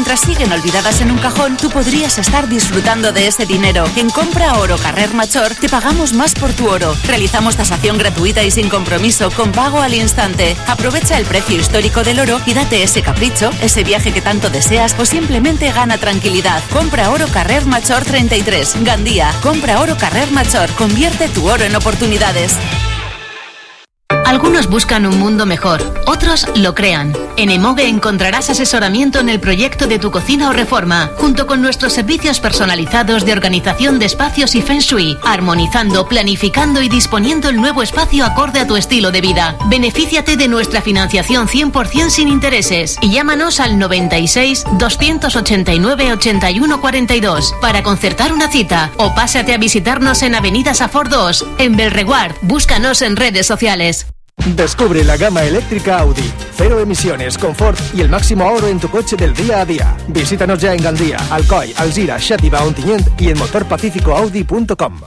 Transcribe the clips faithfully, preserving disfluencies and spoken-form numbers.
mientras siguen olvidadas en un cajón, tú podrías estar disfrutando de ese dinero. En Compra Oro Carrer Major te pagamos más por tu oro. Realizamos tasación gratuita y sin compromiso, con pago al instante. Aprovecha el precio histórico del oro y date ese capricho, ese viaje que tanto deseas o simplemente gana tranquilidad. Compra Oro Carrer Major treinta y tres, Gandía. Compra Oro Carrer Major. Convierte tu oro en oportunidades. Algunos buscan un mundo mejor, otros lo crean. En Emoge encontrarás asesoramiento en el proyecto de tu cocina o reforma, junto con nuestros servicios personalizados de organización de espacios y Feng Shui, armonizando, planificando y disponiendo el nuevo espacio acorde a tu estilo de vida. Benefíciate de nuestra financiación cien por ciento sin intereses y llámanos al noventa y seis, doscientos ochenta y nueve, ochenta y uno cuarenta y dos para concertar una cita, o pásate a visitarnos en Avenida Safor dos, en Belreguard. Búscanos en redes sociales. Descubre la gama eléctrica Audi. Cero emisiones, confort y el máximo ahorro en tu coche del día a día. Visítanos ya en Gandía, Alcoy, Alzira, Xàtiva, Ontinyent y en motor pacífico audi punto com.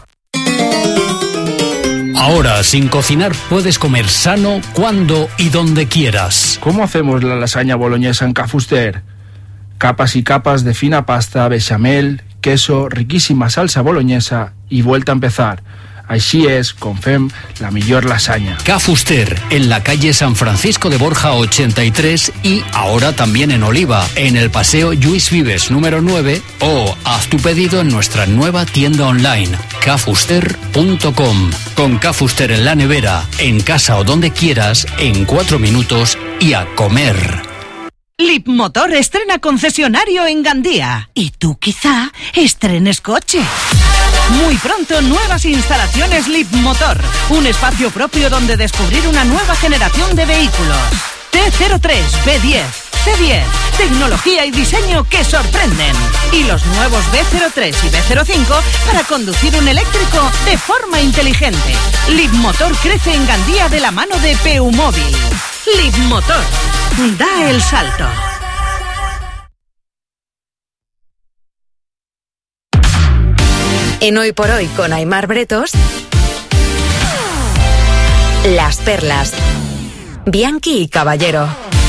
Ahora, sin cocinar, puedes comer sano cuando y donde quieras. ¿Cómo hacemos la lasaña boloñesa en Ca Fuster? Capas y capas de fina pasta, bechamel, queso, riquísima salsa boloñesa y vuelta a empezar. Així és, com fem la millor lasaña. Ca Fuster, en la calle San Francisco de Borja ochenta y tres y ahora también en Oliva, en el Paseo Lluís Vives número nueve, o haz tu pedido en nuestra nueva tienda online, ca fuster punto com. Con Ca Fuster en la nevera, en casa o donde quieras, en cuatro minutos y a comer. Leapmotor estrena concesionario en Gandía. Y tú quizá estrenes coche. Muy pronto, nuevas instalaciones Leapmotor. Un espacio propio donde descubrir una nueva generación de vehículos. T cero tres, B diez, C diez. Tecnología y diseño que sorprenden. Y los nuevos B cero tres y B cero cinco para conducir un eléctrico de forma inteligente. Leapmotor crece en Gandía de la mano de P U Móvil. Leapmotor. Da el salto. En Hoy por Hoy con Aimar Bretos, Las Perlas, Bianchi y Caballero.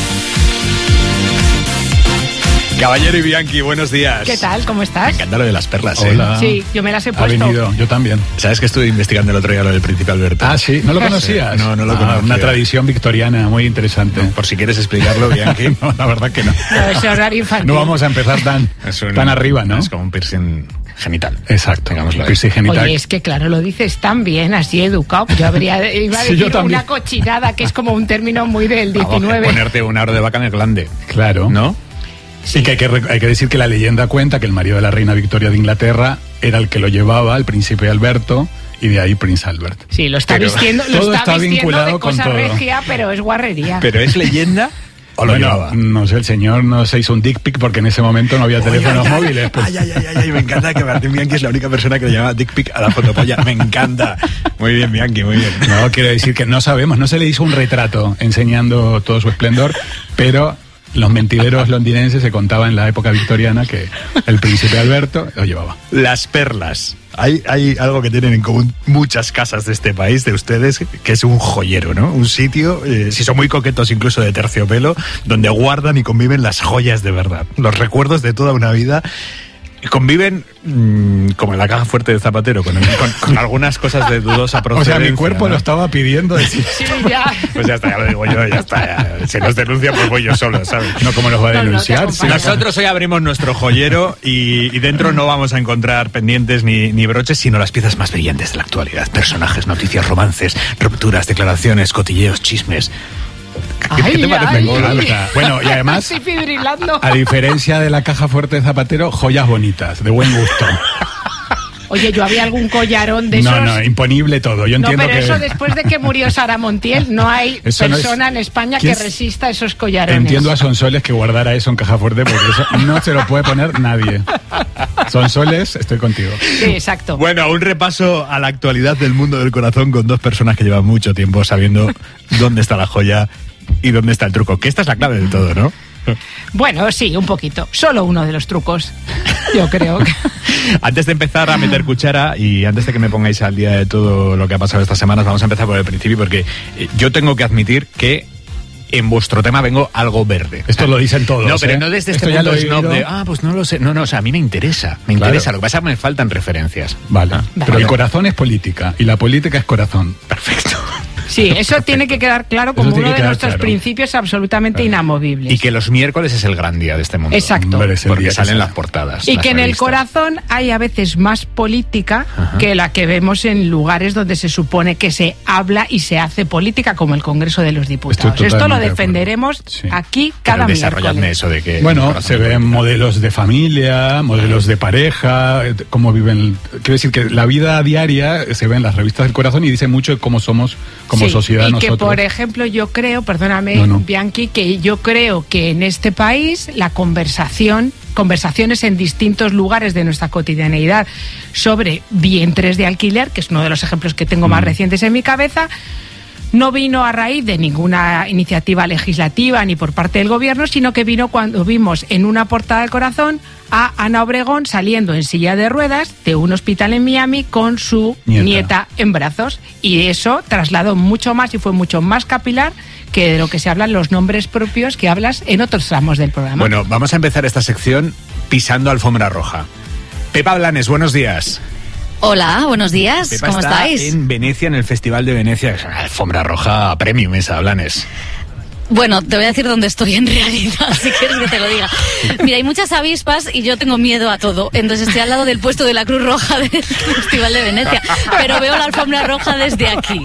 Caballero y Bianchi, buenos días. ¿Qué tal? ¿Cómo estás? Me encanta lo de las perlas, ¿eh? Hola. Sí, yo me las he Ha puesto. venido, yo también. ¿Sabes que estuve investigando el otro día lo del Príncipe Alberto? Ah, sí, ¿no lo conocías? No, no lo ah, conocía. Una tradición victoriana muy interesante. No, por si quieres explicarlo, Bianchi. No, la verdad que no. No, ese horario infantil. No vamos a empezar tan, Es un- tan arriba, ¿no? Es como un piercing genital. Exacto. Digámoslo ahí. Piercing genital. Oye, es que claro, lo dices tan bien, así educado. Yo habría, iba a Sí, decir yo también. una cochinada, que es como un término muy del Vamos, diecinueve. ponerte un aro de vaca en el glande, Claro. ¿no? Y que hay, que rec- hay que decir que la leyenda cuenta que el marido de la reina Victoria de Inglaterra era el que lo llevaba, el príncipe Alberto, y de ahí Prince Albert. Sí, lo está Pero vistiendo, lo todo está está vistiendo vinculado de con cosa todo. regia, pero es guarrería. Pero es leyenda o lo Bueno, llevaba. no sé, el señor no se hizo un dick pic porque en ese momento no había teléfonos Ay, ay, móviles. pues. Ay, ay, ay, ay, ay, me encanta que Martín Bianchi es la única persona que le llama dick pic a la fotopolla. Me encanta. Muy bien, Bianchi, muy bien. No, quiero decir que no sabemos, no se le hizo un retrato enseñando todo su esplendor, pero los mentideros londinenses se contaba en la época victoriana que el príncipe Alberto lo llevaba. Las perlas. Hay, hay algo que tienen en común muchas casas de este país, de ustedes, que es un joyero, ¿no? Un sitio, eh, si son muy coquetos incluso de terciopelo, donde guardan y conviven las joyas de verdad. Los recuerdos de toda una vida. Conviven mmm, como en la caja fuerte de Zapatero, con, con, con algunas cosas de dudosa O procedencia. sea, mi cuerpo ¿no? lo estaba pidiendo decir. Sí, ya. Pues ya está, ya lo digo yo, ya está. Ya. Si nos denuncia, pues voy yo solo, ¿sabes? No, como nos va a No, no, te denunciar. acompaño. Sí. Nosotros hoy abrimos nuestro joyero y, y dentro no vamos a encontrar pendientes ni, ni broches, sino las piezas más brillantes de la actualidad. Personajes, noticias, romances, rupturas, declaraciones, cotilleos, chismes. ¿Qué, Ay, qué te parece? ay. Me encanta. Bueno, y además, Estoy fibrilando. a diferencia de la caja fuerte de Zapatero, joyas bonitas, de buen gusto. Oye, yo había algún collarón de esos. No, no, imponible todo. Yo No, entiendo pero que. eso después de que murió Sara Montiel, no hay Eso no es- persona en España ¿Quién que es? resista esos collarones. Entiendo a Sonsoles que guardara eso en caja fuerte porque eso no se lo puede poner nadie. Sonsoles, estoy contigo. Sí, exacto. Bueno, un repaso a la actualidad del mundo del corazón con dos personas que llevan mucho tiempo sabiendo dónde está la joya y dónde está el truco. Que esta es la clave de todo, ¿no? Bueno, sí, un poquito. Solo uno de los trucos, yo creo. que- Antes de empezar a meter cuchara y antes de que me pongáis al día de todo lo que ha pasado estas semanas, vamos a empezar por el principio porque eh, yo tengo que admitir que en vuestro tema vengo algo verde. Esto lo dicen todos. No, pero ¿eh? no desde este Esto ya punto lo he snob oído. de, ah, pues no lo sé. No, no, o sea, a mí me interesa. Me Claro. interesa. Lo que pasa es que me faltan referencias. Vale. Ah, Pero vale. el corazón es política y la política es corazón. Perfecto. Sí, eso tiene que quedar claro como Eso tiene uno que de quedar nuestros claro. principios absolutamente inamovibles. Y que los miércoles es el gran día de este mundo. Exacto. Hombre, es el Porque día que salen sale. las portadas. Y las que en el revistas. corazón hay a veces más política que la que vemos en lugares donde se supone que se habla y se hace política, como el Congreso de los Diputados. Estoy Esto lo totalmente de defenderemos Sí. aquí Pero cada desarrolladme miércoles. eso de que... Bueno, se ven modelos de familia, modelos de pareja, eh, cómo viven. Quiero decir que la vida diaria se ve en las revistas del corazón y dice mucho de cómo somos como Sí, sociedad y nosotros. que, por ejemplo, yo creo, perdóname, No, no. Bianchi, que yo creo que en este país la conversación, conversaciones en distintos lugares de nuestra cotidianeidad sobre vientres de alquiler, que es uno de los ejemplos que tengo más Mm. recientes en mi cabeza, no vino a raíz de ninguna iniciativa legislativa ni por parte del gobierno, sino que vino cuando vimos en una portada del corazón a Ana Obregón saliendo en silla de ruedas de un hospital en Miami con su Nieta. nieta, en brazos. Y eso trasladó mucho más y fue mucho más capilar que de lo que se hablan los nombres propios que hablas en otros tramos del programa. Bueno, vamos a empezar esta sección pisando alfombra roja. Pepa Blanes, buenos días. Hola, buenos días, Pepa ¿cómo está estáis? en Venecia, en el Festival de Venecia. Es una alfombra roja premium esa, Blanes. Bueno, te voy a decir dónde estoy en realidad, si quieres que te lo diga. Mira, hay muchas avispas y yo tengo miedo a todo. Entonces estoy al lado del puesto de la Cruz Roja del Festival de Venecia, pero veo la alfombra roja desde aquí.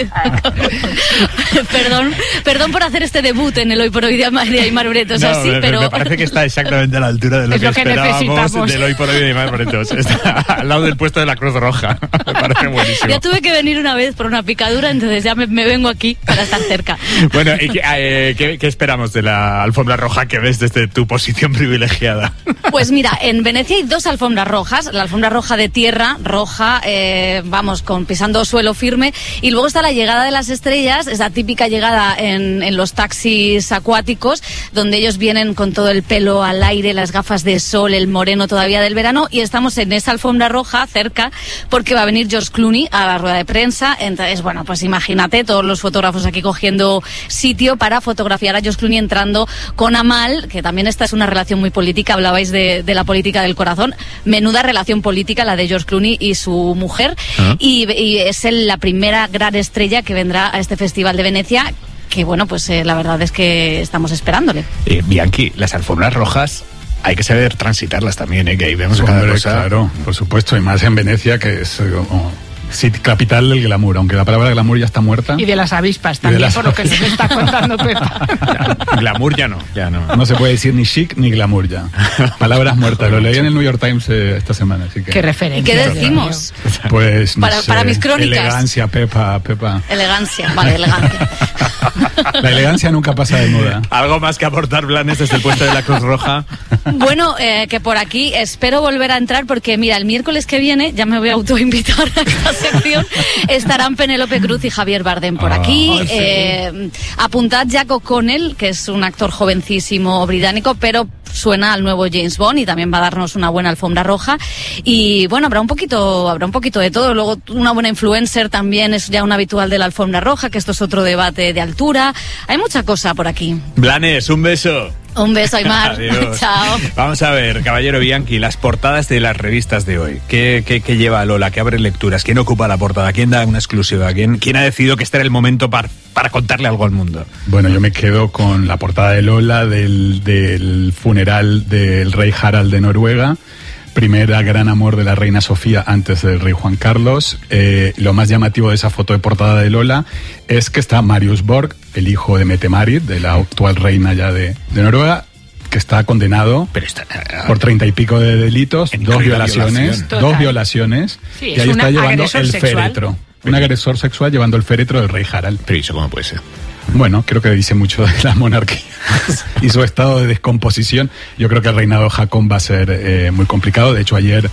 perdón, perdón por hacer este debut en el Hoy por Hoy de Aymar, de Aymar Bretos, No, así, me, pero... me parece que está exactamente a la altura de lo Es que, lo que esperábamos necesitamos. del Hoy por Hoy de Aymar Bretos. Está al lado del puesto de la Cruz Roja. Me parece buenísimo. Ya tuve que venir una vez por una picadura, entonces ya me, me vengo aquí para estar cerca. Bueno, ¿y qué, eh, qué- qué esperamos de la alfombra roja que ves desde tu posición privilegiada? Pues mira, en Venecia hay dos alfombras rojas, la alfombra roja de tierra, roja, eh, vamos, con pisando suelo firme, y luego está la llegada de las estrellas, esa típica llegada en, en los taxis acuáticos, donde ellos vienen con todo el pelo al aire, las gafas de sol, el moreno todavía del verano, y estamos en esa alfombra roja cerca, porque va a venir George Clooney a la rueda de prensa. Entonces, bueno, pues imagínate, todos los fotógrafos aquí cogiendo sitio para fotografiar a George Clooney entrando con Amal, que también esta es una relación muy política, hablabais de, de la política del corazón, menuda relación política la de George Clooney y su mujer, Ah. y, y es el- la primera gran estrella que vendrá a este Festival de Venecia, que bueno, pues eh, la verdad es que estamos esperándole. Eh, Bianchi, las alfombras rojas hay que saber transitarlas también, ¿eh? Que ahí vemos cada Hombre, cosa. Claro, por supuesto, y más en Venecia, que es eh, como City capital del glamour, aunque la palabra glamour ya está muerta. Y de las avispas Y de también, las por lo que nos está contando Pepa. Glamour ya no, ya no. No se puede decir ni chic ni glamour ya. Palabras muertas. Lo leí en el New York Times eh, esta semana, así que. Qué referencia. ¿Y qué decimos? Pues no Para- sé, para mis crónicas. Elegancia, Pepa, Pepa. Elegancia, vale, elegancia. La elegancia nunca pasa de moda. ¿Algo más que aportar, Blanes, desde el puesto de la Cruz Roja? Bueno, eh, que por aquí espero volver a entrar porque, mira, el miércoles que viene, ya me voy a autoinvitar a esta sección, estarán Penélope Cruz y Javier Bardem por Ah, aquí. sí. Eh, apuntad Jack O'Connell, que es un actor jovencísimo británico, pero suena al nuevo James Bond y también va a darnos una buena alfombra roja. Y bueno, habrá un poquito, habrá un poquito de todo. Luego una buena influencer también es ya un habitual de la alfombra roja, que esto es otro debate de altura. Hay mucha cosa por aquí. Blanes, un beso. Un beso, Aymar. Adiós. Chao. Vamos a ver, caballero Bianchi, las portadas de las revistas de hoy. ¿Qué, qué, qué lleva Lola? ¿Qué abre lecturas? ¿Quién ocupa la portada? ¿Quién da una exclusiva? ¿Quién, quién ha decidido que este era el momento para, para contarle algo al mundo? Bueno, yo me quedo con la portada de Lola del, del funeral del rey Harald de Noruega. Primera gran amor de la reina Sofía antes del rey Juan Carlos. Eh, lo más llamativo de esa foto de portada de Lola es que está Marius Borg, el hijo de Mette-Marit, de la actual reina ya de, de Noruega, que está condenado Pero está, por treinta y pico de delitos, En dos clara violaciones, violación. Total. dos violaciones, Sí, y es ahí un está llevando agresor el sexual. féretro. Un agresor sexual llevando el féretro del rey Harald. Pero ¿eso cómo puede ser? Bueno, creo que dice mucho de la monarquía y su estado de descomposición. Yo creo que el reinado de Haakon va a ser eh, muy complicado. De hecho, ayer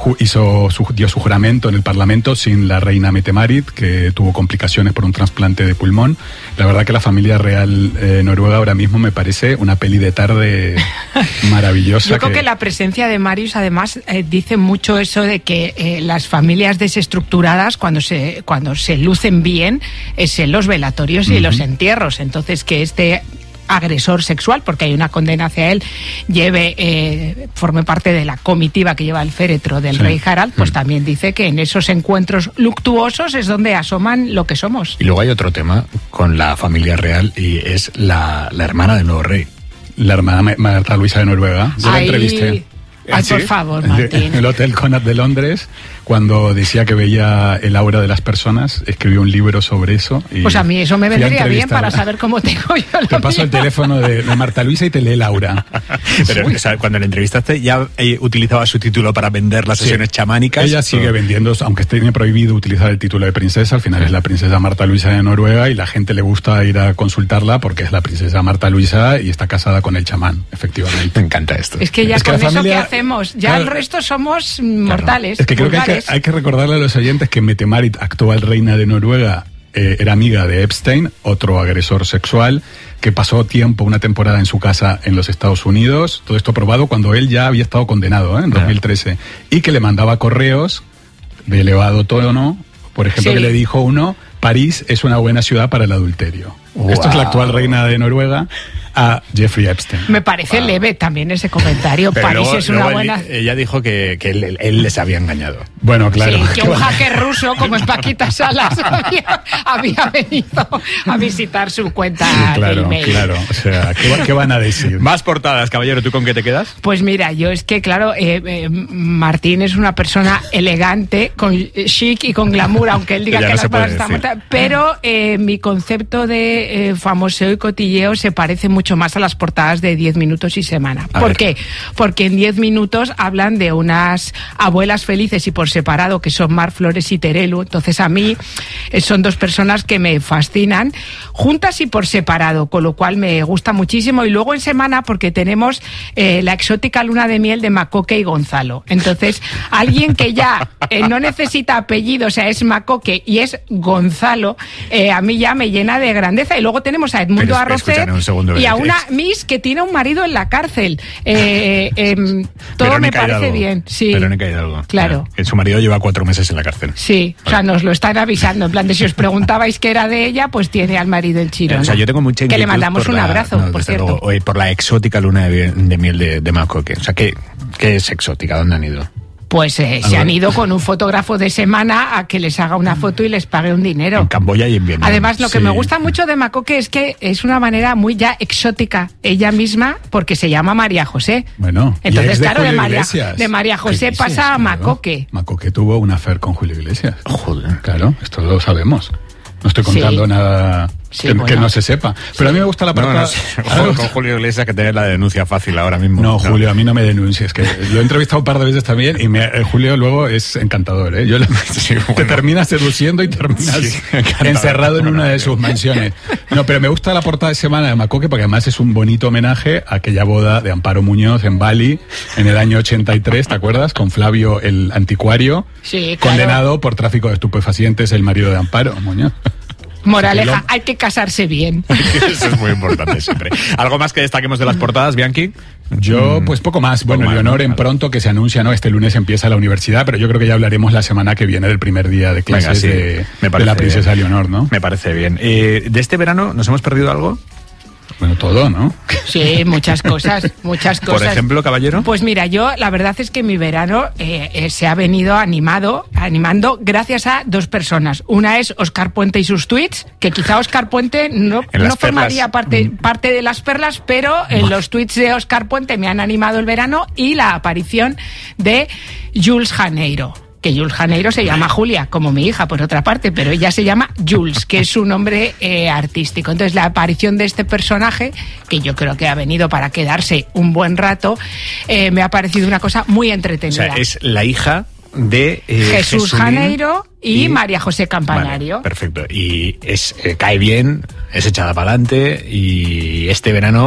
ju- hizo su, dio su juramento en el Parlamento sin la reina Mette-Marit, que tuvo complicaciones por un trasplante de pulmón. La verdad que la familia real eh, noruega ahora mismo me parece una peli de tarde maravillosa. Yo creo que... que la presencia de Marius además eh, dice mucho eso de que eh, las familias desestructuradas cuando se cuando se lucen bien es en los velatorios y uh-huh. los entierros. Entonces que este agresor sexual, porque hay una condena hacia él, lleve eh, forme parte de la comitiva que lleva el féretro del sí. rey Harald, pues mm. también dice que en esos encuentros luctuosos es donde asoman lo que somos. Y luego hay otro tema con la familia real y es la, la hermana del nuevo rey. La hermana Marta Luisa de Noruega. Yo la entrevisté. Ay, ¿sí? Por favor, Martín. En el Hotel Connaught de Londres, cuando decía que veía el aura de las personas, escribió un libro sobre eso. Y pues a mí eso me vendría bien para saber cómo tengo yo lo Te paso mío. el teléfono de, de Marta Luisa y te lee el aura. Pero o sea, cuando la entrevistaste ya eh, utilizaba su título para vender las sesiones sí. chamánicas. Ella sigue o... vendiendo, aunque tiene prohibido utilizar el título de princesa, al final sí. es la princesa Marta Luisa de Noruega y la gente le gusta ir a consultarla porque es la princesa Marta Luisa y está casada con el chamán, efectivamente. Me encanta esto. Es que ya es que con eso familia... que hacemos, ya claro. el resto somos mortales. Claro. Es que creo vulgares. que hay, que hay que recordarle a los oyentes que Mette-Marit, actual reina de Noruega, eh, era amiga de Epstein, otro agresor sexual, que pasó tiempo, una temporada en su casa en los Estados Unidos, todo esto probado cuando él ya había estado condenado ¿eh? en dos mil trece, y que le mandaba correos de elevado tono, por ejemplo, sí. que le dijo uno, París es una buena ciudad para el adulterio. Wow. Esto es la actual reina de Noruega a Jeffrey Epstein. Me parece wow. leve también ese comentario. Pero París luego, es una buena... Él, ella dijo que, que él, él les había engañado. Bueno, claro. Sí, que un hacker ruso como es Paquita Salas había, había venido a visitar su cuenta sí, claro, de email. Claro, o sea, ¿qué, ¿qué van a decir? Más portadas, caballero, ¿tú con qué te quedas? Pues mira, yo es que, claro, eh, eh, Martín es una persona elegante, con chic y con glamour, aunque él diga que, que no las palabras están muertas, pero eh, mi concepto de eh, famoseo y cotilleo se parece mucho más a las portadas de diez minutos y semana. A ¿Por ver. qué? Porque en diez minutos hablan de unas abuelas felices y por separado que son Mar Flores y Terelu. Entonces a mí eh, son dos personas que me fascinan, juntas y por separado, con lo cual me gusta muchísimo. Y luego en semana porque tenemos eh, la exótica luna de miel de Macoque y Gonzalo. Entonces alguien que ya eh, no necesita apellido, o sea, es Macoque y es Gonzalo, eh, a mí ya me llena de grandeza. Y luego tenemos a Edmundo Arrocet y a una Miss que tiene un marido en la cárcel. Eh, eh, todo Verónica me parece Hidalgo. bien. Sí. Verónica Hidalgo. Claro. Que su marido lleva cuatro meses en la cárcel. Sí, o sea, nos lo están avisando. En plan de si os preguntabais qué era de ella, pues tiene al marido el chiro. O sea, yo tengo mucha que le mandamos un la, abrazo, no, por cierto. Luego, por la exótica luna de, de miel de, de Macoque. O sea, ¿qué, ¿qué es exótica? ¿Dónde han ido? Pues eh, se han ido con un fotógrafo de semana a que les haga una foto y les pague un dinero. En Camboya y en Vietnam. Además, lo que sí. me gusta mucho de Macoque es que es una manera muy ya exótica ella misma, porque se llama María José. Bueno, entonces, de claro, de María, Iglesias. de María José dices, pasa a claro. Macoque. Macoque tuvo un affair con Julio Iglesias. Joder. Claro, esto lo sabemos. No estoy contando sí. nada sí, que, bueno. que no se sepa. Pero sí. a mí me gusta la parte... No, no, sí. Joder, con Julio Iglesias que tener la denuncia fácil ahora mismo. No, no, Julio, a mí no me denuncies. Que lo he entrevistado un par de veces también y me, el Julio luego es encantador. ¿eh? Yo le, sí, bueno. Te terminas seduciendo y terminas sí, encerrado en una de sus mansiones. No, pero me gusta la portada de semana de Macoque porque además es un bonito homenaje a aquella boda de Amparo Muñoz en Bali en el año ochenta y tres, ¿te acuerdas? Con Flavio el anticuario, sí, claro. condenado por tráfico de estupefacientes, el marido de Amparo Muñoz. Moraleja, hay que casarse bien. Eso es muy importante siempre. ¿Algo más que destaquemos de las portadas, Bianchi? Yo, pues poco más. Bueno, poco Leonor más, en ¿no? pronto que se anuncia, ¿no? Este lunes empieza la universidad, pero yo creo que ya hablaremos la semana que viene del primer día de clases Venga, sí. de, Me de la princesa bien. Leonor, ¿no? Me parece bien. Eh, ¿De este verano nos hemos perdido algo? Bueno, todo, ¿no? Sí, muchas cosas, muchas cosas. Por ejemplo, caballero. Pues mira, yo la verdad es que mi verano eh, eh, se ha venido animado, animando gracias a dos personas. Una es Óscar Puente y sus tweets, que quizá Óscar Puente no, no formaría parte, parte de las perlas, pero en los tweets de Óscar Puente me han animado el verano, y la aparición de Jules Janeiro. Que Jules Janeiro se llama Julia, como mi hija, por otra parte, pero ella se llama Jules, que es su nombre eh, artístico. Entonces, la aparición de este personaje, que yo creo que ha venido para quedarse un buen rato, eh, me ha parecido una cosa muy entretenida. O sea, es la hija de eh, Jesús Jesulín Janeiro y, y María José Campanario. Vale, perfecto. Y es eh, cae bien, es echada para adelante, y este verano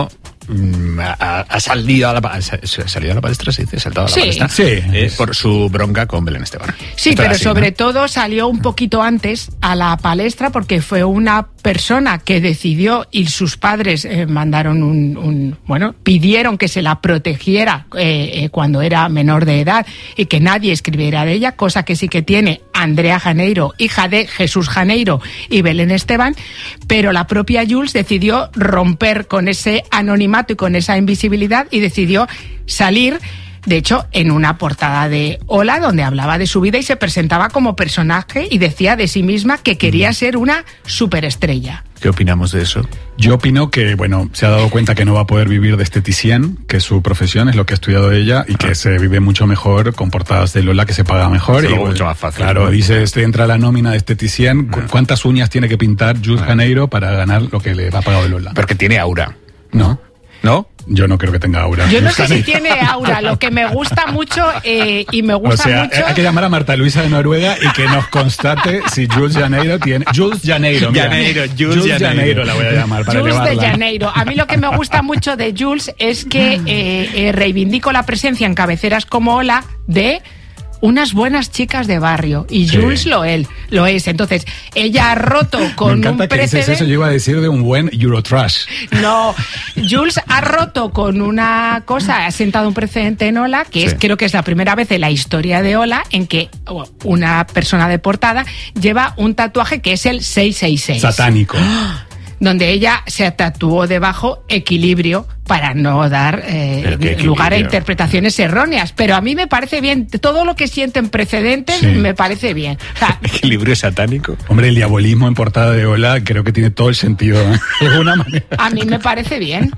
ha, ha salido a la ha salido a la palestra, ¿se dice? Saltado a la Sí. palestra, Sí. eh, por su bronca con Belén Esteban. Sí, Esto pero era así, sobre ¿no? todo salió un poquito antes a la palestra porque fue una persona que decidió y sus padres eh, mandaron un, un, bueno, pidieron que se la protegiera eh, eh, cuando era menor de edad y que nadie escribiera de ella, cosa que sí que tiene Andrea Janeiro, hija de Jesús Janeiro y Belén Esteban, pero la propia Jules decidió romper con ese anonimato y con esa invisibilidad y decidió salir. De hecho, en una portada de Hola, donde hablaba de su vida y se presentaba como personaje y decía de sí misma que quería ser una superestrella. ¿Qué opinamos de eso? Yo opino que, bueno, se ha dado cuenta que no va a poder vivir de esteticien, que es su profesión, es lo que ha estudiado ella, y que se vive mucho mejor con portadas de Lola, que se paga mejor. Es y algo mucho más fácil. Claro, ¿no? dice, este entra a la nómina de esteticien, ¿cu- ¿cuántas uñas tiene que pintar Jules Janeiro para ganar lo que le ha pagado Lola? Porque tiene aura. No. ¿No? Yo no creo que tenga aura. Yo no sé si Janeiro. tiene aura, lo que me gusta mucho eh, y me O gusta sea, mucho... hay que llamar a Marta Luisa de Noruega y que nos constate si Jules Janeiro tiene... Jules Janeiro, mira. Janeiro, Jules Janeiro. Janeiro la voy a llamar para Jules de elevarla. Janeiro. A mí lo que me gusta mucho de Jules es que eh, eh, reivindico la presencia en cabeceras como Hola de unas buenas chicas de barrio. Y Sí. Jules lo, él, lo es. Entonces, ella ha roto con Me encanta un que dices precedente... eso, yo iba a decir de un buen Eurotrash. No, Jules ha roto con una cosa, ha sentado un precedente en Hola, que es Sí. creo que es la primera vez en la historia de Hola en que una persona de portada lleva un tatuaje que es el seis seis seis. Satánico. Donde ella se tatuó debajo equilibrio para no dar eh, Pero qué lugar a equilibrio. interpretaciones erróneas. Pero a mí me parece bien, todo lo que sienten precedentes Sí. me parece bien. O sea, Equilibrio satánico. Hombre, el diabolismo en portada de Hola creo que tiene todo el sentido, ¿eh? De alguna manera. a mí me parece bien.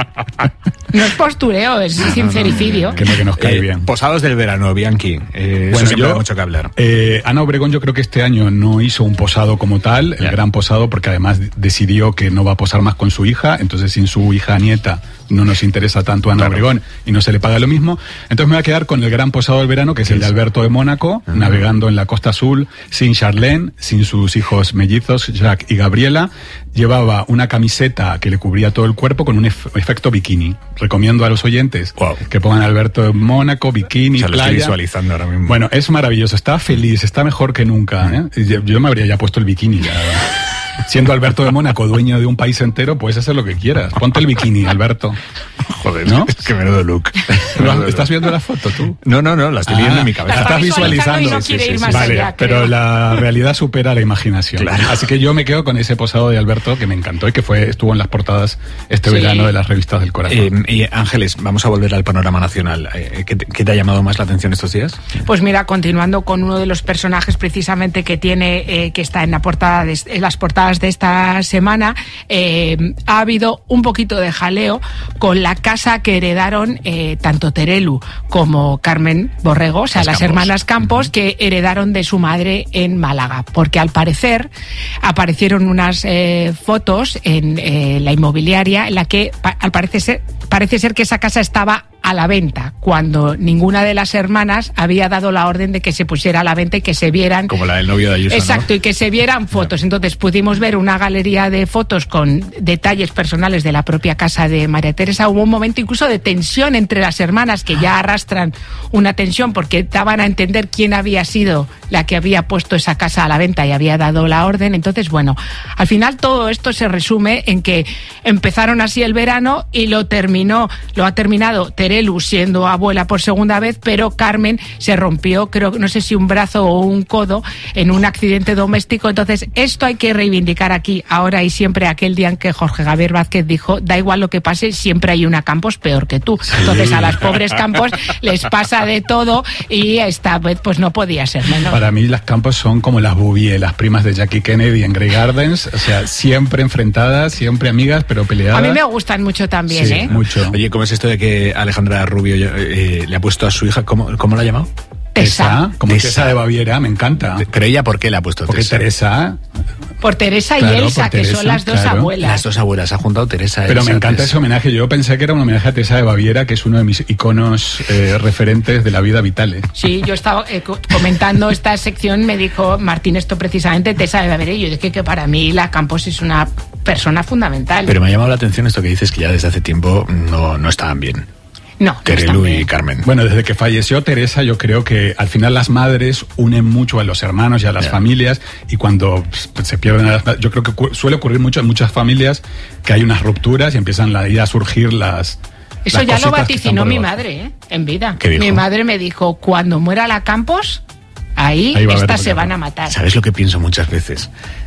No es postureo, es sincericidio. Que no, que nos cae Eh, bien. Posados del verano, Bianchi. Eh, Bueno, eso siempre yo- da mucho que hablar. Eh, Ana Obregón yo creo que este año no hizo un posado como tal, el Ya. gran posado, porque además decidió que no va a posar más con su hija, entonces sin su hija nieta no nos interesa tanto Ana Claro. Obregón y no se le paga lo mismo. Entonces me voy a quedar con el gran posado del verano, que es el de Alberto de Mónaco, navegando en la Costa Azul, sin Charlene, sin sus hijos mellizos, Jacques y Gabriela. Llevaba una camiseta que le cubría todo el cuerpo con un ef- efecto bikini. Recomiendo a los oyentes Wow. que pongan Alberto de Mónaco, bikini, O sea, lo playa. estoy visualizando ahora mismo. Bueno, es maravilloso, está feliz, está mejor que nunca. ¿eh? Y Yo, yo me habría ya puesto el bikini. Ya. Siendo Alberto de Mónaco dueño de un país entero, puedes hacer lo que quieras. Ponte el bikini, Alberto. Joder, ¿no? es que menudo look. ¿Lo- ¿Estás viendo la foto tú? No, no, no, la estoy viendo en mi cabeza. La está Estás visualizando visualizando. y no quiere ir más Vale, allá, pero creo. la realidad supera la imaginación. Claro. Así que yo me quedo con ese posado de Alberto que me encantó y que fue estuvo en las portadas este Sí. verano de las revistas del corazón. Eh, y Ángeles, vamos a volver al panorama nacional. Eh, ¿qué, te, qué te ha llamado más la atención estos días? Pues mira, continuando con uno de los personajes precisamente que tiene, eh, que está en la portada de, en las portadas de esta semana, eh, ha habido un poquito de jaleo con la casa que heredaron eh, tanto Terelu como Carmen Borrego, o sea, Las las, Campos. hermanas Campos, que heredaron de su madre en Málaga, porque al parecer aparecieron unas eh, fotos en eh, la inmobiliaria en la que pa- al parecer ser, parece ser que esa casa estaba a la venta, cuando ninguna de las hermanas había dado la orden de que se pusiera a la venta y que se vieran. Como la del novio de Ayuso, Exacto, ¿no? y que se vieran fotos. Entonces pudimos ver una galería de fotos con detalles personales de la propia casa de María Teresa. Hubo un momento incluso de tensión entre las hermanas, que ya arrastran una tensión porque daban a entender quién había sido la que había puesto esa casa a la venta y había dado la orden. Entonces, bueno, al final todo esto se resume en que empezaron así el verano y lo terminó, lo ha terminado Terelu siendo abuela por segunda vez, pero Carmen se rompió, creo, no sé si un brazo o un codo en un accidente doméstico. Entonces, esto hay que reivindicar aquí, ahora y siempre, aquel día en que Jorge Javier Vázquez dijo, da igual lo que pase, siempre hay una Campos peor que tú. Entonces, a las pobres Campos les pasa de todo y esta vez pues no podía ser menos. Para mí las Campos son como las Bouvier, las primas de Jackie Kennedy en Grey Gardens, o sea, siempre enfrentadas, siempre amigas, pero peleadas. A mí me gustan mucho también, Sí, ¿eh? mucho. Oye, ¿cómo es esto de que Alejandra Rubio eh, le ha puesto a su hija, ¿cómo, cómo la ha llamado? Tesa. Como Tesa. Tesa de Baviera, me encanta. Pero ella, ¿por qué le ha puesto Porque Teresa? Teresa, Por Teresa Claro, y Elsa, por que Teresa, son las dos claro. abuelas. Las dos abuelas, ha juntado Teresa. pero Elsa, me encanta Teresa. ese homenaje. Yo pensé que era un homenaje a Teresa de Baviera, que es uno de mis iconos eh, referentes de la vida vital. ¿eh? Sí, yo estaba eh, co- comentando esta sección, me dijo Martín esto precisamente, Tesa de Baviera, y yo dije que para mí la Campos es una persona fundamental. Pero me ha llamado la atención esto que dices, que ya desde hace tiempo no, no estaban bien. No, Terelu y Carmen. Bueno, desde que falleció Teresa, yo creo que al final las madres unen mucho a los hermanos y a las yeah. familias, y cuando se pierden a las, yo creo que suele ocurrir mucho en muchas familias que hay unas rupturas y empiezan a, a surgir las... Eso las ya lo vaticinó mi madre, ¿eh? En vida. Mi madre me dijo, cuando muera la Campos, ahí, ahí estas se van a matar. ¿Sabes lo que pienso muchas veces?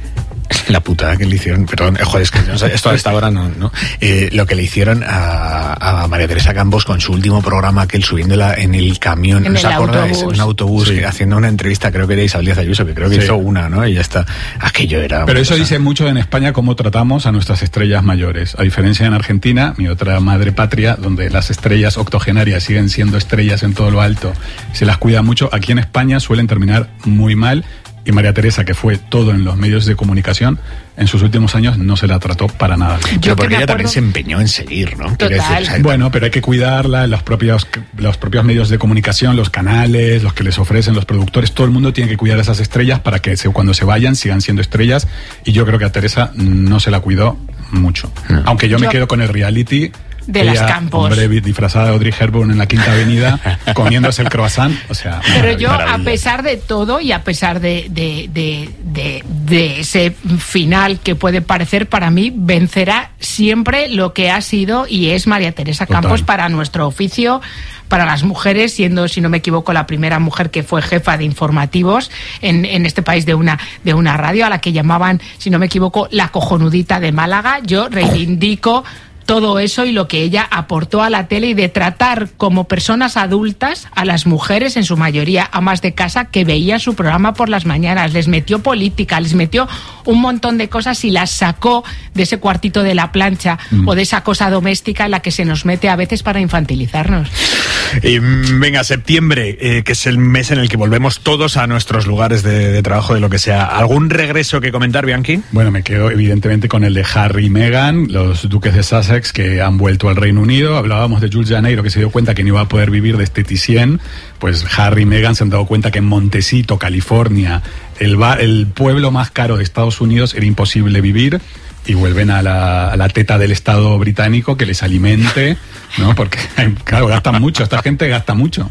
La putada que le hicieron, perdón, joder, es que esto a esta hora no, ¿no? Eh, lo que le hicieron a, a María Teresa Campos con su último programa, aquel subiéndola en el camión, en ¿no se acuerda? En un autobús, sí. haciendo una entrevista, creo que era Isabel Díaz Ayuso, que creo que sí. hizo una, ¿no? Y ya está. Aquello era... Pero eso cosa. Dice mucho en España cómo tratamos a nuestras estrellas mayores. A diferencia en Argentina, mi otra madre patria, donde las estrellas octogenarias siguen siendo estrellas en todo lo alto, se las cuida mucho. Aquí en España suelen terminar muy mal. Y María Teresa, que fue todo en los medios de comunicación, en sus últimos años no se la trató para nada. Yo pero porque ella también se empeñó en seguir, ¿no? Total. Decir, o sea, bueno, pero hay que cuidarla, los propios, los propios medios de comunicación, los canales, los que les ofrecen, los productores, todo el mundo tiene que cuidar a esas estrellas para que se, cuando se vayan sigan siendo estrellas, y yo creo que a Teresa no se la cuidó mucho. No. Aunque yo, yo me quedo con el reality de ella, las Campos. Hombre, disfrazada de Audrey Hepburn en la Quinta Avenida, comiéndose el croissant, o sea... Pero yo, maravilla. A pesar de todo y a pesar de, de, de, de, de ese final que puede parecer, para mí vencerá siempre lo que ha sido y es María Teresa Campos. Total. Para nuestro oficio, para las mujeres, siendo, si no me equivoco, la primera mujer que fue jefa de informativos en, en este país de una, de una radio, a la que llamaban, si no me equivoco, la cojonudita de Málaga. Yo reivindico todo eso y lo que ella aportó a la tele, y de tratar como personas adultas a las mujeres, en su mayoría amas de casa, que veían su programa por las mañanas. Les metió política, les metió un montón de cosas y las sacó de ese cuartito de la plancha mm. o de esa cosa doméstica en la que se nos mete a veces para infantilizarnos. Y, venga, septiembre, eh, que es el mes en el que volvemos todos a nuestros lugares de, de trabajo, de lo que sea. ¿Algún regreso que comentar, Bianchi? Bueno, me quedo evidentemente con el de Harry y Meghan, los duques de Sussex, que han vuelto al Reino Unido. Hablábamos de Jules Janeiro, que se dio cuenta que no iba a poder vivir de esteticien. Pues Harry y Meghan se han dado cuenta que en Montecito, California, el, bar, el pueblo más caro de Estados Unidos, era imposible vivir, y vuelven a la, a la teta del Estado británico que les alimente, ¿no? Porque, claro, gastan mucho, esta gente gasta mucho.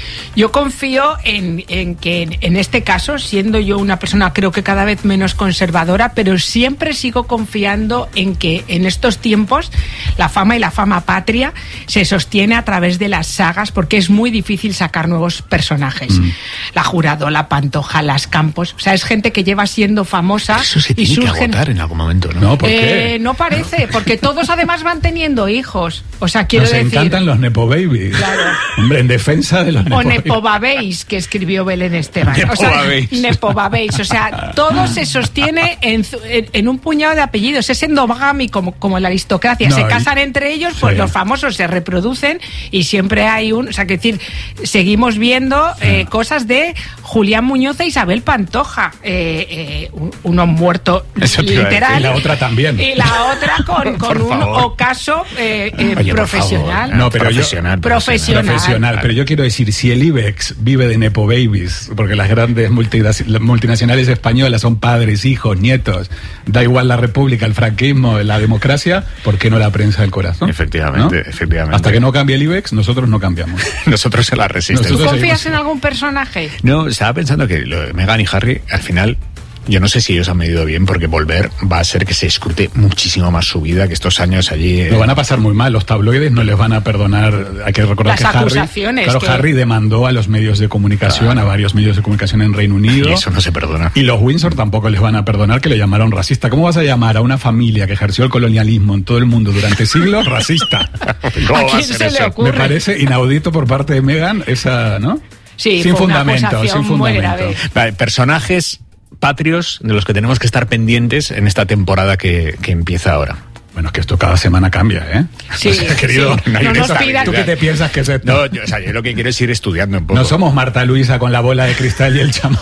Yo confío en, en que en, en este caso, siendo yo una persona creo que cada vez menos conservadora, pero siempre sigo confiando en que en estos tiempos la fama y la fama patria se sostiene a través de las sagas, porque es muy difícil sacar nuevos personajes. Mm. La Jurado, la Pantoja, las Campos, o sea, es gente que lleva siendo famosa. Pero eso se tiene y surgen... que agotar en algún momento, ¿no? No, ¿por qué? Eh, no parece, porque todos además van teniendo hijos. O sea, quiero Nos decir... Nos encantan los Nepo Babies. Claro. Hombre, en defensa de los Nepo Babies. Nepo Babéis, que escribió Belén Esteban. Nepo o sea, Babéis. Nepo Babéis. O sea, todo se sostiene en, en, en un puñado de apellidos. Es endogami como, como la aristocracia. No, se casan y... entre ellos, pues sí. Los famosos se reproducen y siempre hay un... O sea, que decir, seguimos viendo eh, ah. cosas de Julián Muñoz e Isabel Pantoja. Eh, eh, uno muerto literal. Y la otra también. Y la otra con, con un favor. ocaso eh, eh, Oye, profesional. No, pero profesional, yo, profesional. Profesional. Pero yo quiero decir, si el IBEX vive de Nepo Babies, porque las grandes multinacionales españolas son padres, hijos, nietos, da igual la república, el franquismo, la democracia, ¿por qué no la prensa del corazón? Efectivamente, ¿no? efectivamente. Hasta que no cambie el IBEX, nosotros no cambiamos. Nosotros se la resisten. ¿Tú confías en algún personaje? No, estaba pensando que lo de Meghan y Harry, al final... Yo no sé si ellos han medido bien, porque volver va a ser que se escrute muchísimo más su vida, que estos años allí... Eh... Lo van a pasar muy mal, los tabloides no les van a perdonar. Hay que recordar Las que acusaciones Harry... Claro, que... Harry demandó a los medios de comunicación, claro. a varios medios de comunicación en Reino Unido. Y eso no se perdona. Y los Windsor tampoco les van a perdonar que le llamaron racista. ¿Cómo vas a llamar a una familia que ejerció el colonialismo en todo el mundo durante siglos racista? ¿Cómo ¿A quién se eso? le ocurre? Me parece inaudito por parte de Meghan esa, ¿no? Sí, sin fue fundamento, una sin fundamento. Vale, personajes patrios de los que tenemos que estar pendientes en esta temporada que, que empieza ahora. Bueno, es que esto cada semana cambia, ¿eh? Sí, o sea, querido, sí. No, no nos pidan... ¿Tú qué te piensas que es esto? No, yo, o sea, yo lo que quiero es ir estudiando un poco. No somos Marta Luisa con la bola de cristal y el chamán.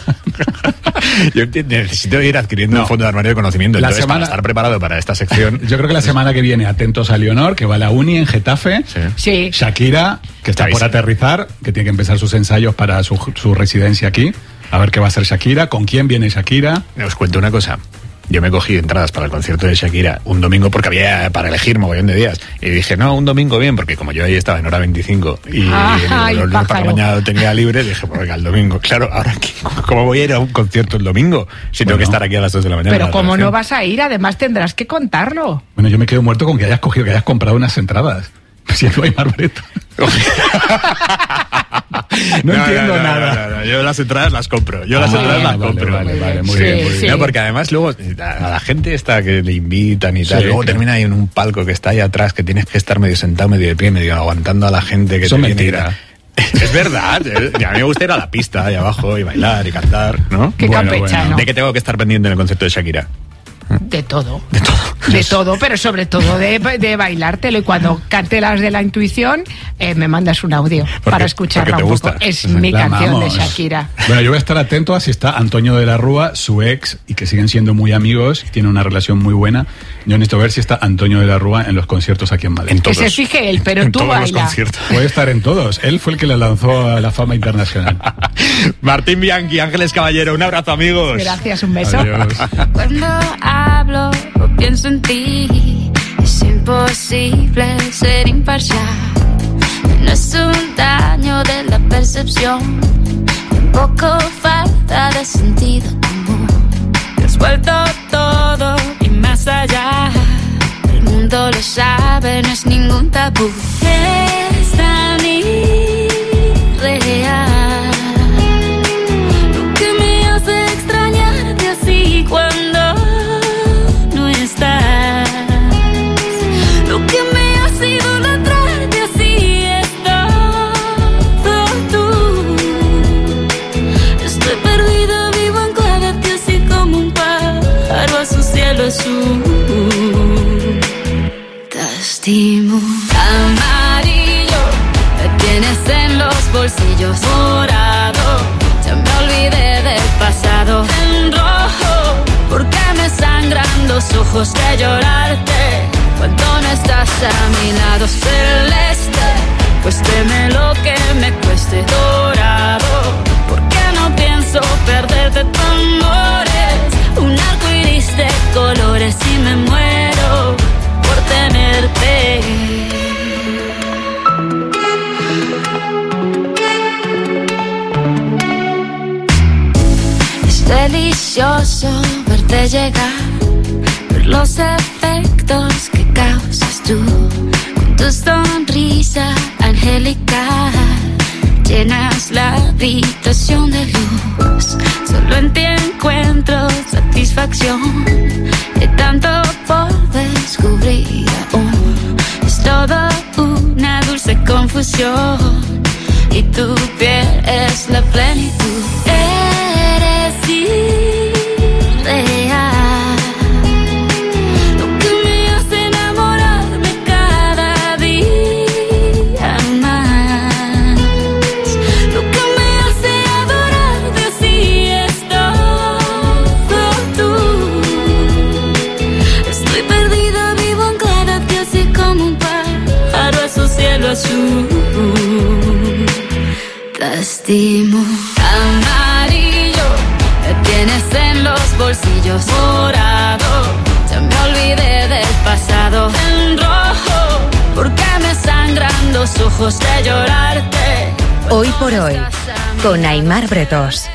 Yo necesito ir adquiriendo no. un fondo de armario de conocimiento. Entonces, semana... para estar preparado para esta sección... Yo creo que la semana que viene, atentos a Leonor, que va a la uni en Getafe. Sí. sí. Shakira, que está por aterrizar, que tiene que empezar sus ensayos para su, su residencia aquí. A ver qué va a hacer Shakira, con quién viene Shakira. Os cuento una cosa. yo me cogí entradas para el concierto de Shakira un domingo porque había para elegir mogollón de días. Y dije, no, un domingo bien, porque como yo ahí estaba en hora veinticinco y Ajá, el, el, el para la mañana tenía libre, dije, pues venga, el domingo. Claro, ahora, ¿cómo voy a ir a un concierto el domingo si bueno, tengo que estar aquí a las dos de la mañana? Pero como no vas a ir, además tendrás que contarlo. Bueno, yo me quedo muerto con que hayas cogido, que hayas comprado unas entradas. Si no hay Marbreto. No, no entiendo no, no, nada. No, no, no. Yo las entradas las compro. Yo las ah, entradas las vale, compro. Vale, vale, muy sí, bien, muy sí. bien. No, porque además luego a la gente esta que le invitan y tal, sí, luego claro. termina ahí en un palco que está ahí atrás, que tienes que estar medio sentado, medio de pie, medio aguantando a la gente que Eso te es mentira. Viene. Es verdad. A mí me gusta ir a la pista ahí abajo y bailar y cantar, ¿no? Qué bueno, campechano. Bueno. ¿De qué tengo que estar pendiente en el concierto de Shakira? De todo. De todo. De todo, pero sobre todo de, de bailártelo. Y cuando cante las de la intuición, eh, me mandas un audio porque, para escucharla un gusta. poco. Es mi la canción amamos. de Shakira. Bueno, yo voy a estar atento a si está Antonio de la Rúa, su ex, y que siguen siendo muy amigos, y tienen una relación muy buena. Yo necesito ver si está Antonio de la Rúa en los conciertos aquí en Madrid. En todos. Que se fije él, pero en tú todos baila. Los conciertos. Puede estar en todos. Él fue el que le lanzó a la fama internacional. Martín Bianchi, Ángeles Caballero, un abrazo, amigos. Gracias, un beso. Adiós. Cuando hablo o pienso en ti, es imposible ser imparcial. No es un daño de la percepción, tampoco falta de sentido común. Te has vuelto todo y más allá. El mundo lo sabe, no es ningún tabú. Es tan irreal lo que me hace extrañarte así cuando no estás. Lo que me hace idolatrarte así es todo tú. Estoy perdida, vivo anclada a ti así como un pájaro a su cielo azul. Te estimo. Amarillo, me tienes en los bolsillos. Morado, ya me olvidé del pasado. En rojo, porque me sangran los ojos de llorarte cuando no estás a mi lado. Celeste, pues teme lo que me cueste. Dorado, porque no pienso perderte. Tu amor es un arco iris de colores y me muero por tenerte. Es delicioso verte llegar, ver los efectos que causas tú con tu sonrisa angelical. Llenas la habitación de luz, solo en ti encuentro satisfacción. Hay tanto por descubrir aún, es todo una dulce confusión. Y tu piel es la plenitud. Eres irreal, lo que me hace enamorarme cada día más. Lo que me hace adorarte así es todo tú. Estoy perdida, vivo anclada a ti así como un pájaro a su cielo azul. Te estimo. Amarillo, me tienes en los bolsillos. Morado, ya me olvidé del pasado. En rojo, porque me sangran los ojos de llorarte. Hoy por hoy, con Aimar Bretos.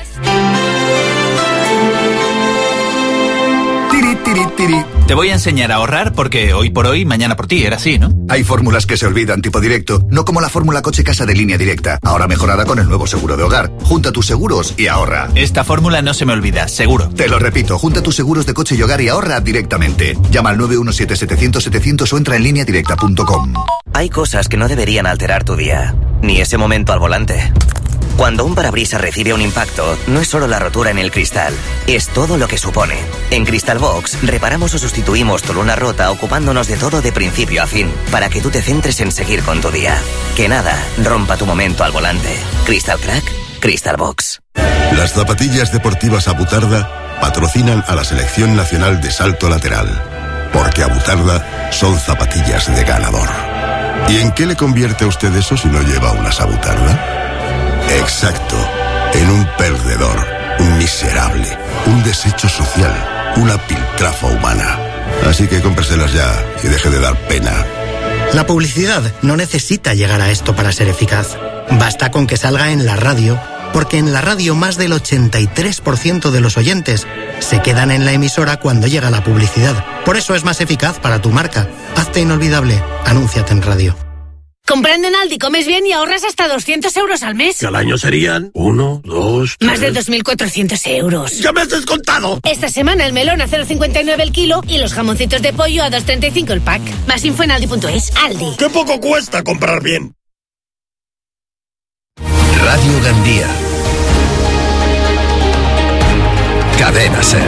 Tiri, tiri, tiri. Te voy a enseñar a ahorrar porque hoy por hoy, mañana por ti, era así, ¿no? Hay fórmulas que se olvidan tipo directo, no como la fórmula coche-casa de Línea Directa, ahora mejorada con el nuevo seguro de hogar. Junta tus seguros y ahorra. Esta fórmula no se me olvida, seguro. Te lo repito, junta tus seguros de coche y hogar y ahorra directamente. Llama al nueve uno siete, setecientos, setecientos o entra en línea directa punto com. Hay cosas que no deberían alterar tu día, ni ese momento al volante. Cuando un parabrisas recibe un impacto, no es solo la rotura en el cristal, es todo lo que supone. En Crystal Box, reparamos o sustituimos tu luna rota ocupándonos de todo de principio a fin, para que tú te centres en seguir con tu día. Que nada rompa tu momento al volante. Crystal Crack, Crystal Box. Las zapatillas deportivas Abutarda patrocinan a la Selección Nacional de Salto Lateral, porque Abutarda son zapatillas de ganador. ¿Y en qué le convierte a usted eso si no lleva unas Abutarda? Exacto, en un perdedor, un miserable, un desecho social, una piltrafa humana. Así que cómpreselas ya y deje de dar pena. La publicidad no necesita llegar a esto para ser eficaz. Basta con que salga en la radio, porque en la radio más del ochenta y tres por ciento de los oyentes se quedan en la emisora cuando llega la publicidad. Por eso es más eficaz para tu marca. Hazte inolvidable. Anúnciate en radio. Comprando en Aldi comes bien y ahorras hasta doscientos euros al mes. Que al año serían uno, dos, tres... Más de dos mil cuatrocientos euros. ¡Ya me has descontado! Esta semana el melón a cero coma cincuenta y nueve el kilo y los jamoncitos de pollo a dos coma treinta y cinco el pack. Más info en aldi punto es. Aldi. ¡Qué poco cuesta comprar bien! Radio Gandía. Cadena Ser.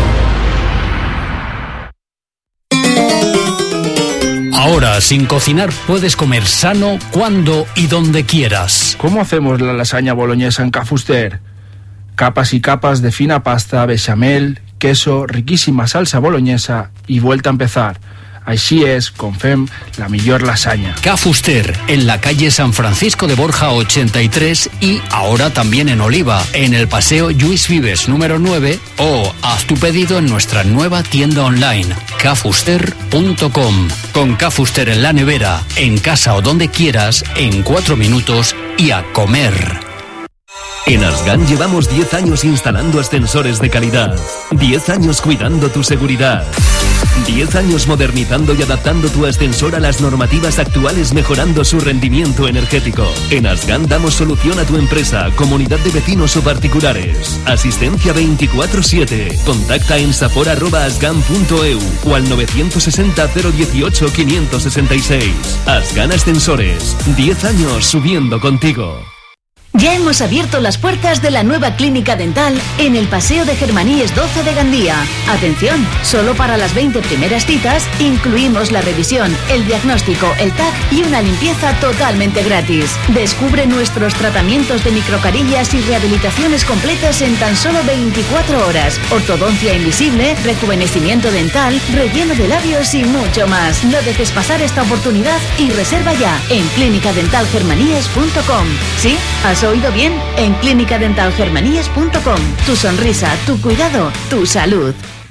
Ahora, sin cocinar, puedes comer sano cuando y donde quieras. ¿Cómo hacemos la lasaña boloñesa en Ca Fuster? Capas y capas de fina pasta, bechamel, queso, riquísima salsa boloñesa y vuelta a empezar. Així es, con fem, la millor lasaña. Ca Fuster, en la calle San Francisco de Borja ochenta y tres y ahora también en Oliva, en el Paseo Lluís Vives número nueve, o haz tu pedido en nuestra nueva tienda online, ca fuster punto com. Con Ca Fuster en la nevera, en casa o donde quieras, en cuatro minutos y a comer. En Asgan llevamos diez años instalando ascensores de calidad, diez años cuidando tu seguridad, diez años modernizando y adaptando tu ascensor a las normativas actuales, mejorando su rendimiento energético. En Asgan damos solución a tu empresa, comunidad de vecinos o particulares. Asistencia veinticuatro siete. Contacta en sapor arroba asgan punto eu o al nueve seis cero cero dieciocho quinientos sesenta y seis. Asgan Ascensores, diez años subiendo contigo. Ya hemos abierto las puertas de la nueva clínica dental en el Paseo de Germaníes doce de Gandía. Atención, solo para las veinte primeras citas incluimos la revisión, el diagnóstico, el T A C y una limpieza totalmente gratis. Descubre nuestros tratamientos de microcarillas y rehabilitaciones completas en tan solo veinticuatro horas. Ortodoncia invisible, rejuvenecimiento dental, relleno de labios y mucho más. No dejes pasar esta oportunidad y reserva ya en clínica dental germaníes punto com. ¿Sí? ¿Has oído bien? En clínica dental germaníes punto com. Tu sonrisa, tu cuidado, tu salud.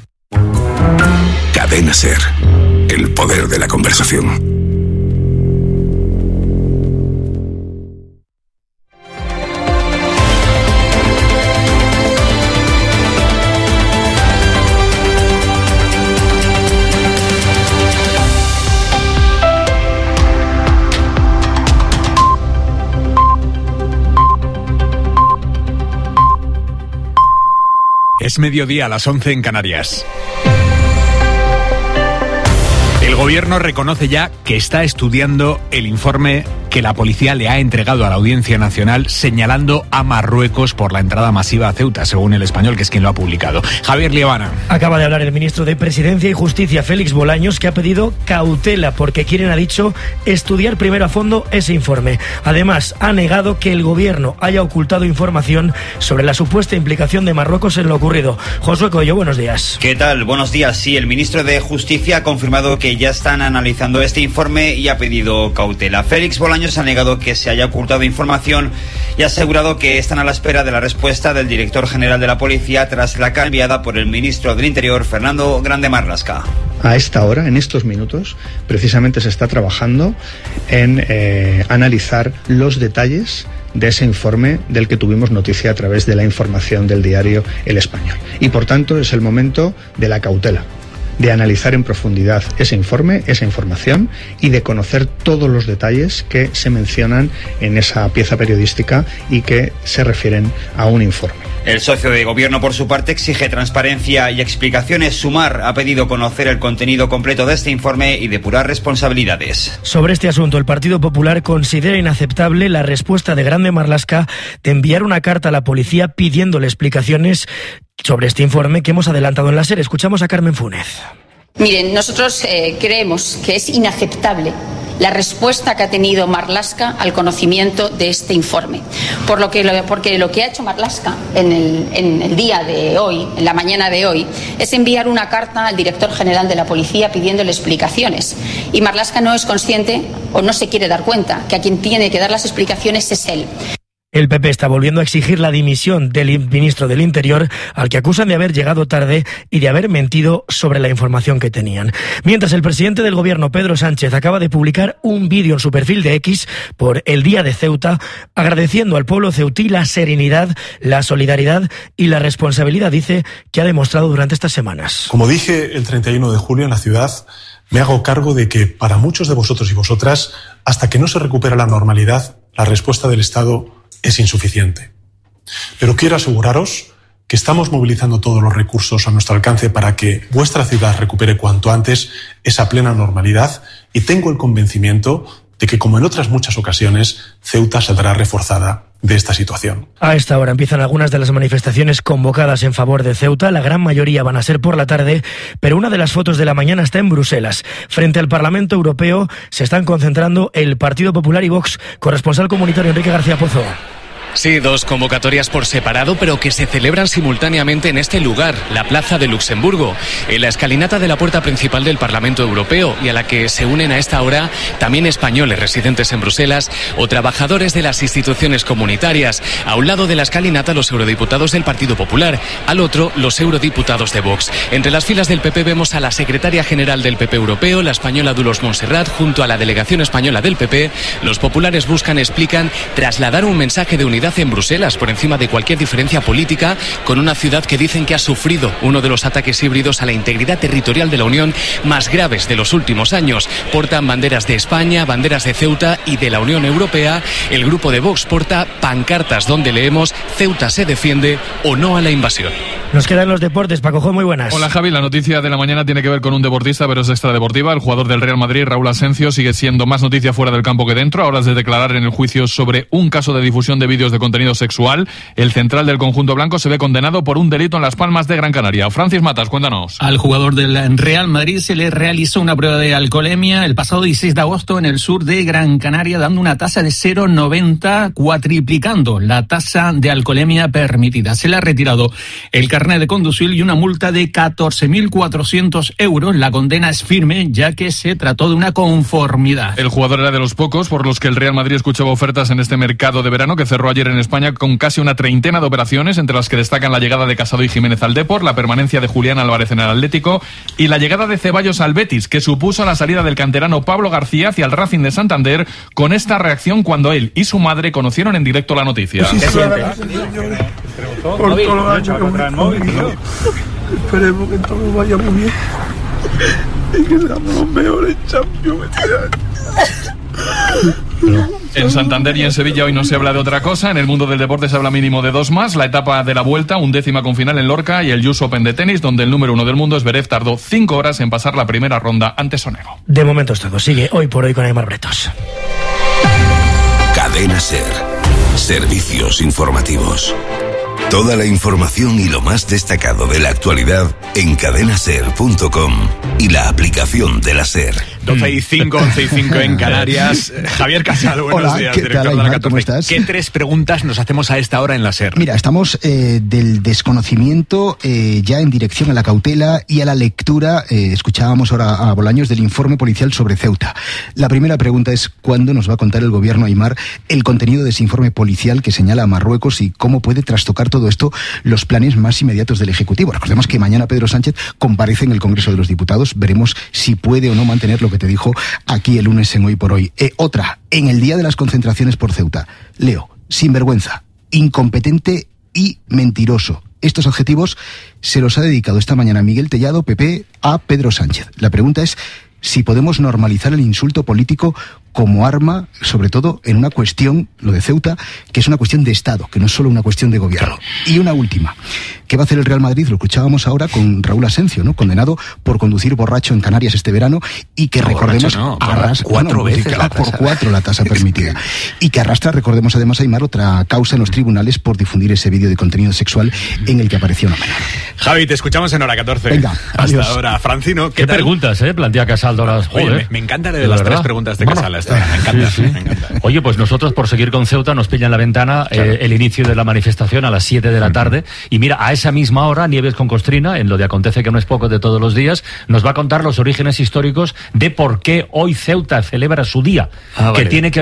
Cadena Ser. El poder de la conversación. Es mediodía a las once en Canarias. El gobierno reconoce ya que está estudiando el informe que la policía le ha entregado a la Audiencia Nacional señalando a Marruecos por la entrada masiva a Ceuta, según El Español, que es quien lo ha publicado. Javier Liebana. Acaba de hablar el ministro de Presidencia y Justicia, Félix Bolaños, que ha pedido cautela porque quieren, ha dicho, estudiar primero a fondo ese informe. Además, ha negado que el gobierno haya ocultado información sobre la supuesta implicación de Marruecos en lo ocurrido. Josué Coello, buenos días. ¿Qué tal? Buenos días. Sí, el ministro de Justicia ha confirmado que ya están analizando este informe y ha pedido cautela. Félix Bolaños ha negado que se haya ocultado información y ha asegurado que están a la espera de la respuesta del director general de la policía tras la carta enviada por el ministro del Interior, Fernando Grande Marlaska. A esta hora, en estos minutos, precisamente se está trabajando en eh, analizar los detalles de ese informe del que tuvimos noticia a través de la información del diario El Español. Y por tanto es el momento de la cautela, de analizar en profundidad ese informe, esa información y de conocer todos los detalles que se mencionan en esa pieza periodística y que se refieren a un informe. El socio de gobierno, por su parte, exige transparencia y explicaciones. Sumar ha pedido conocer el contenido completo de este informe y depurar responsabilidades. Sobre este asunto, el Partido Popular considera inaceptable la respuesta de Grande Marlaska de enviar una carta a la policía pidiéndole explicaciones sobre este informe que hemos adelantado en la SER. Escuchamos a Carmen Funes. Miren, nosotros eh, creemos que es inaceptable la respuesta que ha tenido Marlaska al conocimiento de este informe. Por lo que, porque lo que ha hecho Marlaska en el, en el día de hoy, en la mañana de hoy, es enviar una carta al director general de la policía pidiéndole explicaciones. Y Marlaska no es consciente o no se quiere dar cuenta que a quien tiene que dar las explicaciones es él. El P P está volviendo a exigir la dimisión del ministro del Interior, al que acusan de haber llegado tarde y de haber mentido sobre la información que tenían. Mientras el presidente del gobierno, Pedro Sánchez, acaba de publicar un vídeo en su perfil de X por el Día de Ceuta, agradeciendo al pueblo ceutí la serenidad, la solidaridad y la responsabilidad, dice, que ha demostrado durante estas semanas. Como dije el treinta y uno de julio en la ciudad, me hago cargo de que para muchos de vosotros y vosotras, hasta que no se recupera la normalidad, la respuesta del Estado es insuficiente. Pero quiero aseguraros que estamos movilizando todos los recursos a nuestro alcance para que vuestra ciudad recupere cuanto antes esa plena normalidad, y tengo el convencimiento de que, como en otras muchas ocasiones, Ceuta saldrá reforzada de esta situación. A esta hora empiezan algunas de las manifestaciones convocadas en favor de Ceuta. La gran mayoría van a ser por la tarde, pero una de las fotos de la mañana está en Bruselas. Frente al Parlamento Europeo se están concentrando el Partido Popular y Vox. Corresponsal comunitario Enrique García Pozo. Sí, dos convocatorias por separado, pero que se celebran simultáneamente en este lugar, la Plaza de Luxemburgo, en la escalinata de la puerta principal del Parlamento Europeo, y a la que se unen a esta hora también españoles residentes en Bruselas o trabajadores de las instituciones comunitarias. A un lado de la escalinata, los eurodiputados del Partido Popular, al otro, los eurodiputados de Vox. Entre las filas del P P vemos a la secretaria general del P P Europeo, la española Dolors Montserrat, junto a la delegación española del P P. Los populares buscan, explican, trasladar un mensaje de unidad en Bruselas, por encima de cualquier diferencia política, con una ciudad que dicen que ha sufrido uno de los ataques híbridos a la integridad territorial de la Unión más graves de los últimos años. Portan banderas de España, banderas de Ceuta y de la Unión Europea. El grupo de Vox porta pancartas donde leemos: Ceuta se defiende o no a la invasión. Nos quedan los deportes. Paco, muy buenas. Hola, Javi. La noticia de la mañana tiene que ver con un deportista, pero es extradeportiva. El jugador del Real Madrid, Raúl Asencio, sigue siendo más noticia fuera del campo que dentro. Ahora es de declarar en el juicio sobre un caso de difusión de vídeos de contenido sexual. El central del conjunto blanco se ve condenado por un delito en Las Palmas de Gran Canaria. Francis Matas, cuéntanos. Al jugador del Real Madrid se le realizó una prueba de alcoholemia el pasado dieciséis de agosto en el sur de Gran Canaria, dando una tasa de cero coma noventa, cuatriplicando la tasa de alcoholemia permitida. Se le ha retirado el carnet de conducir y una multa de catorce mil cuatrocientos euros. La condena es firme, ya que se trató de una conformidad. El jugador era de los pocos por los que el Real Madrid escuchaba ofertas en este mercado de verano que cerró ayer en España, con casi una treintena de operaciones, entre las que destacan la llegada de Casado y Jiménez al Depor, la permanencia de Julián Álvarez en el Atlético y la llegada de Ceballos al Betis, que supuso la salida del canterano Pablo García hacia el Racing de Santander, con esta reacción cuando él y su madre conocieron en directo la noticia. ¿Qué sientes? Por todo lo años que me han vivido. Esperemos que todo vaya muy bien y que seamos los mejores Champions este año. En Santander y en Sevilla hoy no se habla de otra cosa. En el mundo del deporte se habla mínimo de dos más. La etapa de la vuelta, undécima con final en Lorca, y el U S Open de tenis, donde el número uno del mundo, Zverev, tardó cinco horas en pasar la primera ronda ante Sonego. De momento es todo. Sigue Hoy por Hoy con Aymar Bretos. Cadena SER. Servicios informativos. Toda la información y lo más destacado de la actualidad en cadena ser punto com y la aplicación de la SER. doce y cinco, once y cinco en Canarias. Javier Casal, buenos Hola, días, ¿qué director tal, de la Aymar? catorce. ¿Cómo estás? ¿Qué tres preguntas nos hacemos a esta hora en la SER? Mira, estamos eh, del desconocimiento eh, ya en dirección a la cautela y a la lectura. Eh, escuchábamos ahora a Bolaños del informe policial sobre Ceuta. La primera pregunta es: ¿cuándo nos va a contar el gobierno, Aymar, el contenido de ese informe policial que señala a Marruecos y cómo puede trastocar todo esto los planes más inmediatos del Ejecutivo? Recordemos que mañana Pedro Sánchez comparece en el Congreso de los Diputados. Veremos si puede o no mantener lo que te dijo aquí el lunes en Hoy por Hoy. Eh, otra, en el día de las concentraciones por Ceuta. Leo: sinvergüenza, incompetente y mentiroso. Estos adjetivos se los ha dedicado esta mañana Miguel Tellado, P P, a Pedro Sánchez. La pregunta es si podemos normalizar el insulto político como arma, sobre todo en una cuestión, lo de Ceuta, que es una cuestión de Estado, que no es solo una cuestión de gobierno. Y una última: ¿qué va a hacer el Real Madrid? Lo escuchábamos ahora con Raúl Asencio, ¿no? Condenado por conducir borracho en Canarias este verano, y que no, recordemos no, arrastra cuatro bueno, veces la por cuatro la tasa permitida, y que arrastra, recordemos además, Aymar, otra causa en los tribunales por difundir ese vídeo de contenido sexual en el que apareció una menor. Javi, te escuchamos en hora catorce. Venga, hasta adiós. ahora. Francino, ¿qué, ¿Qué tal? preguntas, eh? Plantea Casal de las... Oye, me, me encanta de, de las verdad. tres preguntas de Casal. Esta, me encanta, sí, sí. me encanta. Oye, pues nosotros, por seguir con Ceuta, nos pilla en la ventana claro. eh, el inicio de la manifestación a las siete de la tarde, y mira, a esa misma hora, Nieves con Costrina, en lo de Acontece que no es poco de todos los días, nos va a contar los orígenes históricos de por qué hoy Ceuta celebra su día, ah, que vale. tiene que ver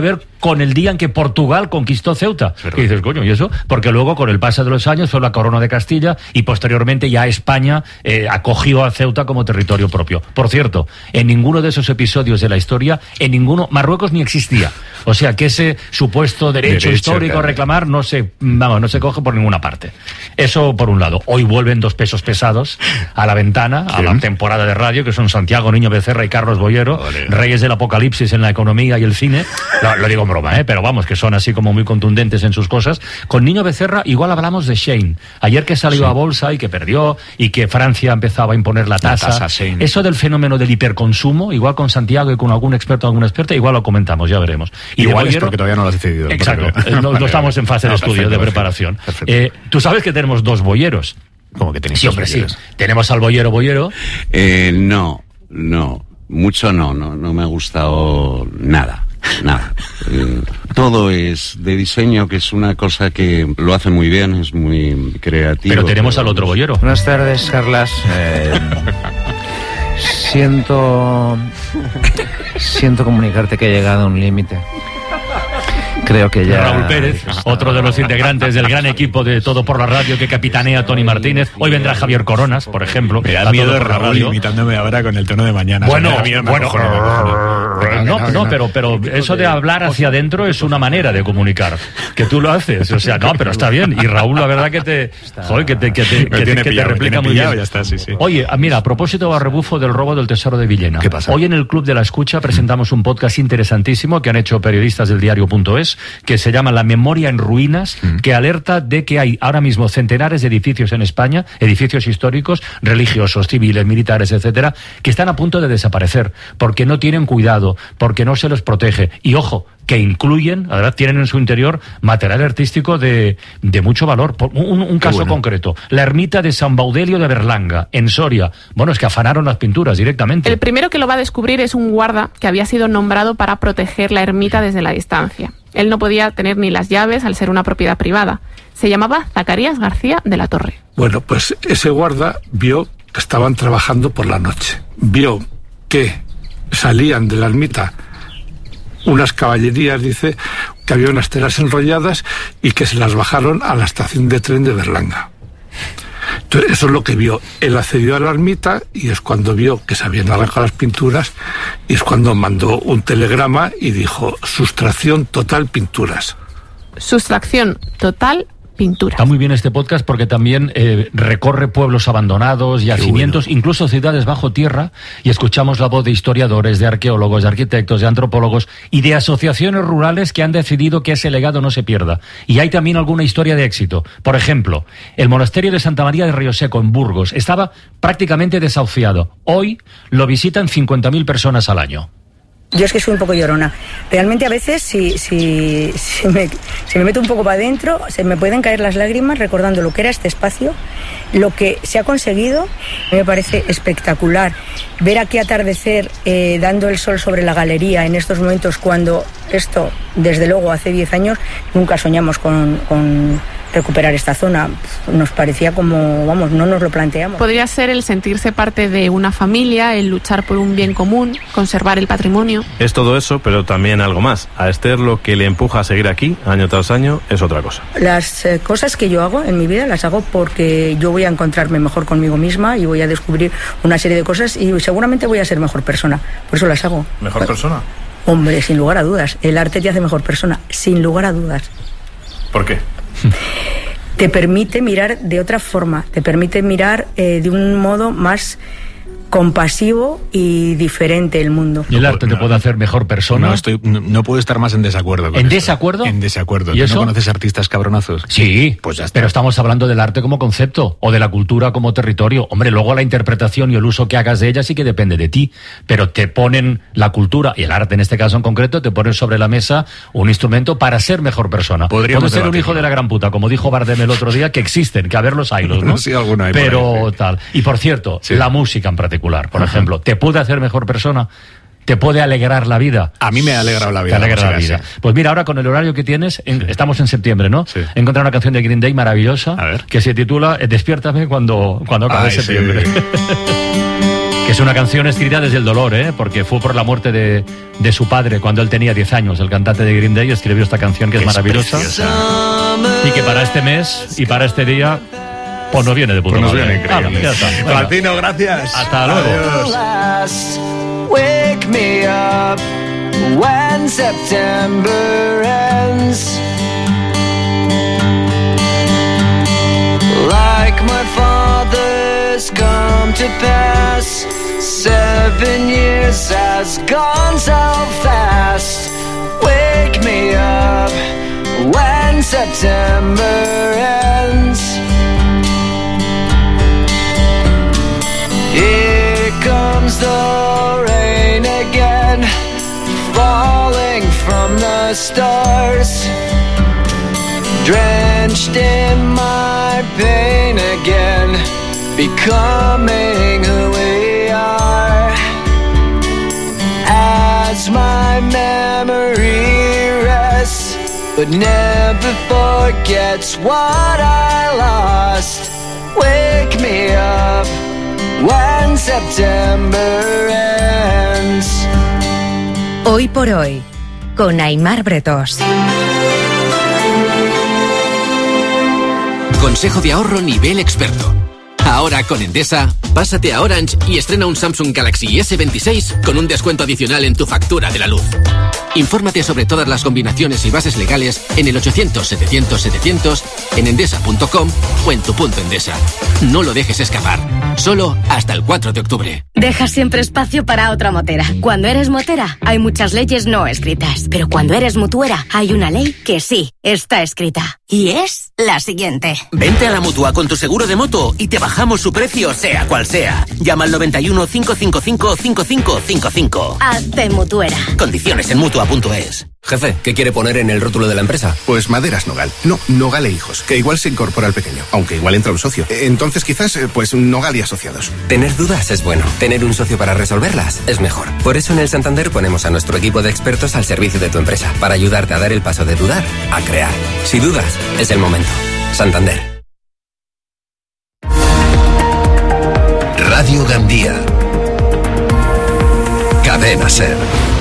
con el día en que Portugal conquistó Ceuta. Y dices, coño, ¿y eso? Porque luego, con el paso de los años, fue la corona de Castilla y posteriormente ya España eh, acogió a Ceuta como territorio propio. Por cierto, en ninguno de esos episodios de la historia, en ninguno, Marruecos ni existía. O sea que ese supuesto derecho, derecho histórico a reclamar no se, vamos, no se coge por ninguna parte. Eso por un lado. Hoy vuelven dos pesos pesados a la ventana, ¿sí?, a la temporada de radio, que son Santiago Niño Becerra y Carlos Boyero, Olé. Reyes del apocalipsis en la economía y el cine. Lo, lo digo en broma, ¿eh? Pero vamos, que son así como muy contundentes en sus cosas. Con Niño Becerra igual hablamos de Shein. Ayer que salió sí. a bolsa y que perdió y que Francia empezaba a imponer la tasa. La tasa Eso del fenómeno del hiperconsumo, igual con Santiago y con algún experto o alguna experta, igual lo comentamos, ya veremos. Y igual Boyero, es porque todavía no lo has decidido. Exacto, no, no, no estamos en fase no, de estudio, perfecto, de preparación. Eh, Tú sabes que tenemos dos boyeros. ¿Cómo que tenéis sí, dos hombre, boyeros? Sí. Tenemos al boyero boyero. Eh, no, no. Mucho no, no, no me ha gustado nada. Nada. Eh, todo es de diseño, que es una cosa que lo hace muy bien, es muy creativo. Pero tenemos pero... al otro boyero. Buenas tardes, Carlas. Eh, siento... Siento comunicarte que he llegado a un límite. Creo que ya... Raúl Pérez, otro de los integrantes del gran equipo de Todo por la Radio que capitanea Tony Martínez. Hoy vendrá Javier Coronas, por ejemplo. Me da miedo Raúl imitándome ahora con el tono de mañana. Bueno, o sea, miedo, bueno, no, no, no, pero, pero eso de hablar hacia adentro es una manera de comunicar. Que tú lo haces, o sea, no, pero está bien. Y Raúl, la verdad que te, joder, que te, que te, que te, que te replica muy bien. Ya está, sí, sí. Oye, mira, a propósito a rebufo del robo del tesoro de Villena. ¿Qué pasa? Hoy en el Club de la Escucha presentamos un podcast interesantísimo que han hecho periodistas del diario punto es, que se llama La Memoria en Ruinas, mm. que alerta de que hay ahora mismo centenares de edificios en España, edificios históricos, religiosos, civiles, militares, etcétera, que están a punto de desaparecer, porque no tienen cuidado, porque no se los protege. Y ojo, que incluyen, además tienen en su interior material artístico de, de mucho valor. Un, un caso bueno. concreto, la ermita de San Baudelio de Berlanga, en Soria. Bueno, es que afanaron las pinturas directamente. El primero que lo va a descubrir es un guarda que había sido nombrado para proteger la ermita desde la distancia. Él no podía tener ni las llaves al ser una propiedad privada. Se llamaba Zacarías García de la Torre. Bueno, pues ese guarda vio que estaban trabajando por la noche. Vio que salían de la ermita unas caballerías, dice, que había unas telas enrolladas y que se las bajaron a la estación de tren de Berlanga. Entonces, eso es lo que vio. Él accedió a la ermita y es cuando vio que se habían arrancado las pinturas y es cuando mandó un telegrama y dijo, sustracción total pinturas. Sustracción total pintura. Está muy bien este podcast porque también eh, recorre pueblos abandonados, yacimientos, bueno. incluso ciudades bajo tierra, y escuchamos la voz de historiadores, de arqueólogos, de arquitectos, de antropólogos y de asociaciones rurales que han decidido que ese legado no se pierda. Y hay también alguna historia de éxito. Por ejemplo, el monasterio de Santa María de Río Seco, en Burgos, estaba prácticamente desahuciado. Hoy lo visitan cincuenta mil personas al año. Yo es que soy un poco llorona. Realmente a veces si, si, si, me, si me meto un poco para adentro, se me pueden caer las lágrimas recordando lo que era este espacio, lo que se ha conseguido. Me parece espectacular ver aquí atardecer eh, dando el sol sobre la galería en estos momentos, cuando esto, desde luego, hace diez años nunca soñamos con, con recuperar esta zona. Nos parecía como, vamos, no nos lo planteamos. Podría ser el sentirse parte de una familia, el luchar por un bien común, conservar el patrimonio. Es todo eso, pero también algo más. A Esther lo que le empuja a seguir aquí, año tras año, es otra cosa. Las eh, cosas que yo hago en mi vida las hago porque yo voy a encontrarme mejor conmigo misma y voy a descubrir una serie de cosas y seguramente voy a ser mejor persona. Por eso las hago. ¿Mejor persona? Hombre, sin lugar a dudas. El arte te hace mejor persona, sin lugar a dudas. ¿Por qué? Te permite mirar de otra forma, te permite mirar eh, de un modo más compasivo y diferente el mundo. ¿Y el arte te puede hacer mejor persona? No, estoy, no, no puedo estar más en desacuerdo con ¿En esto. desacuerdo? En desacuerdo. ¿Y eso? ¿No conoces artistas cabronazos? Sí, pues ya está. Pero estamos hablando del arte como concepto o de la cultura como territorio. Hombre, luego la interpretación y el uso que hagas de ella sí que depende de ti, pero te ponen la cultura y el arte en este caso en concreto, te ponen sobre la mesa un instrumento para ser mejor persona. Puede ser un hijo de la gran puta, como dijo Bardem el otro día, que existen, que a ver los hilos, ¿no? Sí, alguno hay. Pero ahí, sí. tal. Y por cierto, sí. la música en particular, por Ajá. ejemplo, ¿te puede hacer mejor persona? ¿Te puede alegrar la vida? A mí me ha alegrado la vida. Te alegra la, la vida. Sí. Pues mira, ahora con el horario que tienes, en, sí. estamos en septiembre, ¿no? Sí. He encontrado una canción de Green Day maravillosa que se titula Despiértame cuando, cuando acabe Ay, septiembre. Sí. Que es una canción escrita desde el dolor, ¿eh? Porque fue por la muerte de, de su padre cuando él tenía diez años. El cantante de Green Day escribió esta canción que es, es maravillosa. Preciosa. Y que para este mes y para este día, pues nos viene de puta pues nos madre. Viene increíble. Ah, bueno, Martino, gracias. Hasta luego. Adiós. Wake me up when September ends. Like my father's come to pass, seven years has gone so fast. Wake me up when September ends. Here comes the rain again, falling from the stars, drenched in my pain again, becoming who we are. As my memory rests, but never forgets what I lost. Wake me up when September ends. Hoy por hoy, con Aimar Bretós. Consejo de ahorro nivel experto. Ahora con Endesa, pásate a Orange y estrena un Samsung Galaxy ese veintiséis con un descuento adicional en tu factura de la luz. Infórmate sobre todas las combinaciones y bases legales en el ochocientos setecientos setecientos, en endesa punto com o en tu punto Endesa. No lo dejes escapar. Solo hasta el cuatro de octubre. Deja siempre espacio para otra motera. Cuando eres motera, hay muchas leyes no escritas. Pero cuando eres mutuera, hay una ley que sí está escrita. Y es la siguiente. Vente a la Mutua con tu seguro de moto y te bajamos su precio sea cual sea. Llama al noventa y uno, cinco cinco cinco, cinco cinco cinco cinco. Hazte mutuera. Condiciones en mutua punto es. Jefe, ¿qué quiere poner en el rótulo de la empresa? Pues Maderas Nogal. No, Nogal e Hijos, que igual se incorpora al pequeño, aunque igual entra un socio. Entonces quizás, pues Nogal y Asociados. Tener dudas es bueno. Tener un socio para resolverlas es mejor. Por eso en el Santander ponemos a nuestro equipo de expertos al servicio de tu empresa, para ayudarte a dar el paso de dudar a crear. Si dudas, es el momento. Santander. Radio Gandía. Cadena Ser.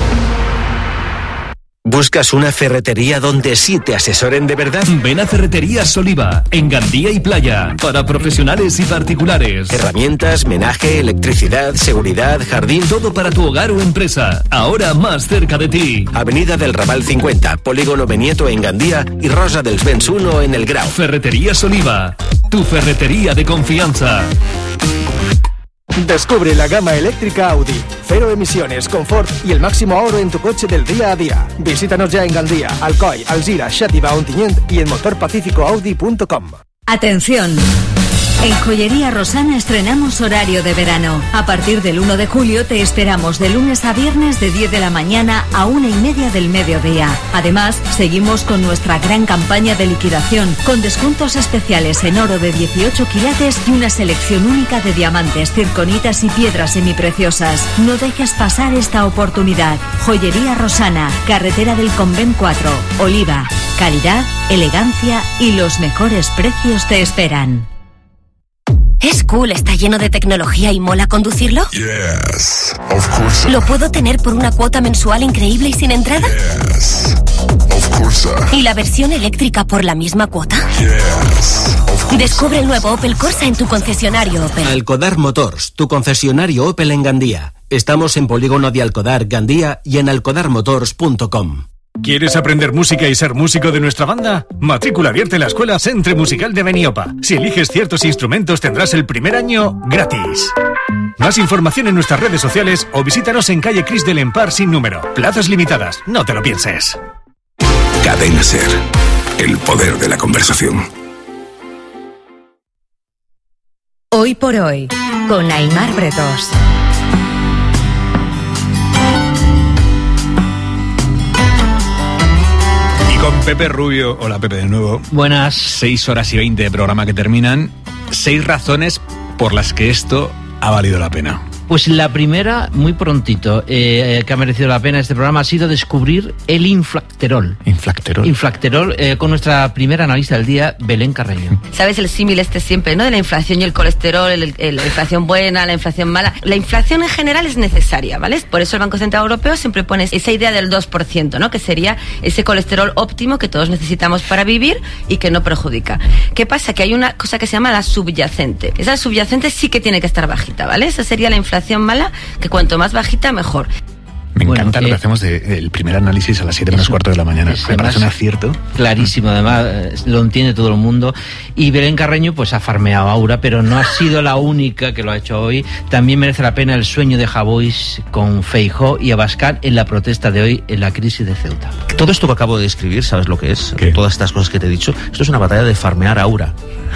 ¿Buscas una ferretería donde sí te asesoren de verdad? Ven a Ferreterías Oliva, en Gandía y Playa, para profesionales y particulares. Herramientas, menaje, electricidad, seguridad, jardín, todo para tu hogar o empresa, ahora más cerca de ti. Avenida del Raval cincuenta, Polígono Benieto en Gandía y Rosa dels Vents uno en El Grau. Ferreterías Oliva, tu ferretería de confianza. Descubre la gama eléctrica Audi. Cero emisiones, confort y el máximo ahorro en tu coche del día a día. Visítanos ya en Gandía, Alcoy, Alzira, Xàtiva, Ontinyent y en motor pacífico audi punto com. Atención. En Joyería Rosana estrenamos horario de verano. A partir del uno de julio te esperamos de lunes a viernes de diez de la mañana a una y media del mediodía. Además, seguimos con nuestra gran campaña de liquidación, con descuentos especiales en oro de dieciocho quilates y una selección única de diamantes, circonitas y piedras semipreciosas. No dejes pasar esta oportunidad. Joyería Rosana, carretera del Convent cuatro, Oliva. Calidad, elegancia y los mejores precios te esperan. ¿Es cool, está lleno de tecnología y mola conducirlo? Yes, of course. ¿Lo puedo tener por una cuota mensual increíble y sin entrada? Yes, of course. ¿Y la versión eléctrica por la misma cuota? Yes, of course. Descubre el nuevo Opel Corsa en tu concesionario Opel. Alcodar Motors, tu concesionario Opel en Gandía. Estamos en Polígono de Alcodar, Gandía y en alcodar motors punto com. ¿Quieres aprender música y ser músico de nuestra banda? Matrícula abierta en la Escuela Centre Musical de Beniopa. Si eliges ciertos instrumentos tendrás el primer año gratis. Más información en nuestras redes sociales o visítanos en calle Cris del Empar sin número. Plazas limitadas, no te lo pienses. Cadena Ser, el poder de la conversación. Hoy por hoy, con Aimar Bretós. Con Pepe Rubio. Hola, Pepe, de nuevo. Buenas. Seis horas y veinte de programa que terminan. Seis razones por las que esto ha valido la pena. Pues la primera, muy prontito, eh, que ha merecido la pena este programa, ha sido descubrir el inflacterol. Inflacterol. Inflacterol, eh, con nuestra primera analista del día, Belén Carreño. ¿Sabes el símil este siempre, no? De la inflación y el colesterol, el, el, la inflación buena, la inflación mala. La inflación en general es necesaria, ¿vale? Por eso el Banco Central Europeo siempre pone esa idea del dos por ciento, ¿no? Que sería ese colesterol óptimo que todos necesitamos para vivir y que no perjudica. ¿Qué pasa? Que hay una cosa que se llama la subyacente. Esa subyacente sí que tiene que estar bajita, ¿vale? Esa sería la inflación mala, que cuanto más bajita, mejor. Me Bueno, encanta lo eh, que hacemos del de, el primer análisis a las siete menos cuarto de la mañana. Me parece un acierto. Clarísimo, además, eh, lo entiende todo el mundo. Y Belén Carreño, pues ha farmeado a Aura, pero no ha sido la única que lo ha hecho hoy. También merece la pena el sueño de Javois con Feijóo y Abascal en la protesta de hoy en la crisis de Ceuta. Todo esto que acabo de describir, ¿sabes lo que es? ¿Qué? Todas estas cosas que te he dicho, esto es una batalla de farmear Aura.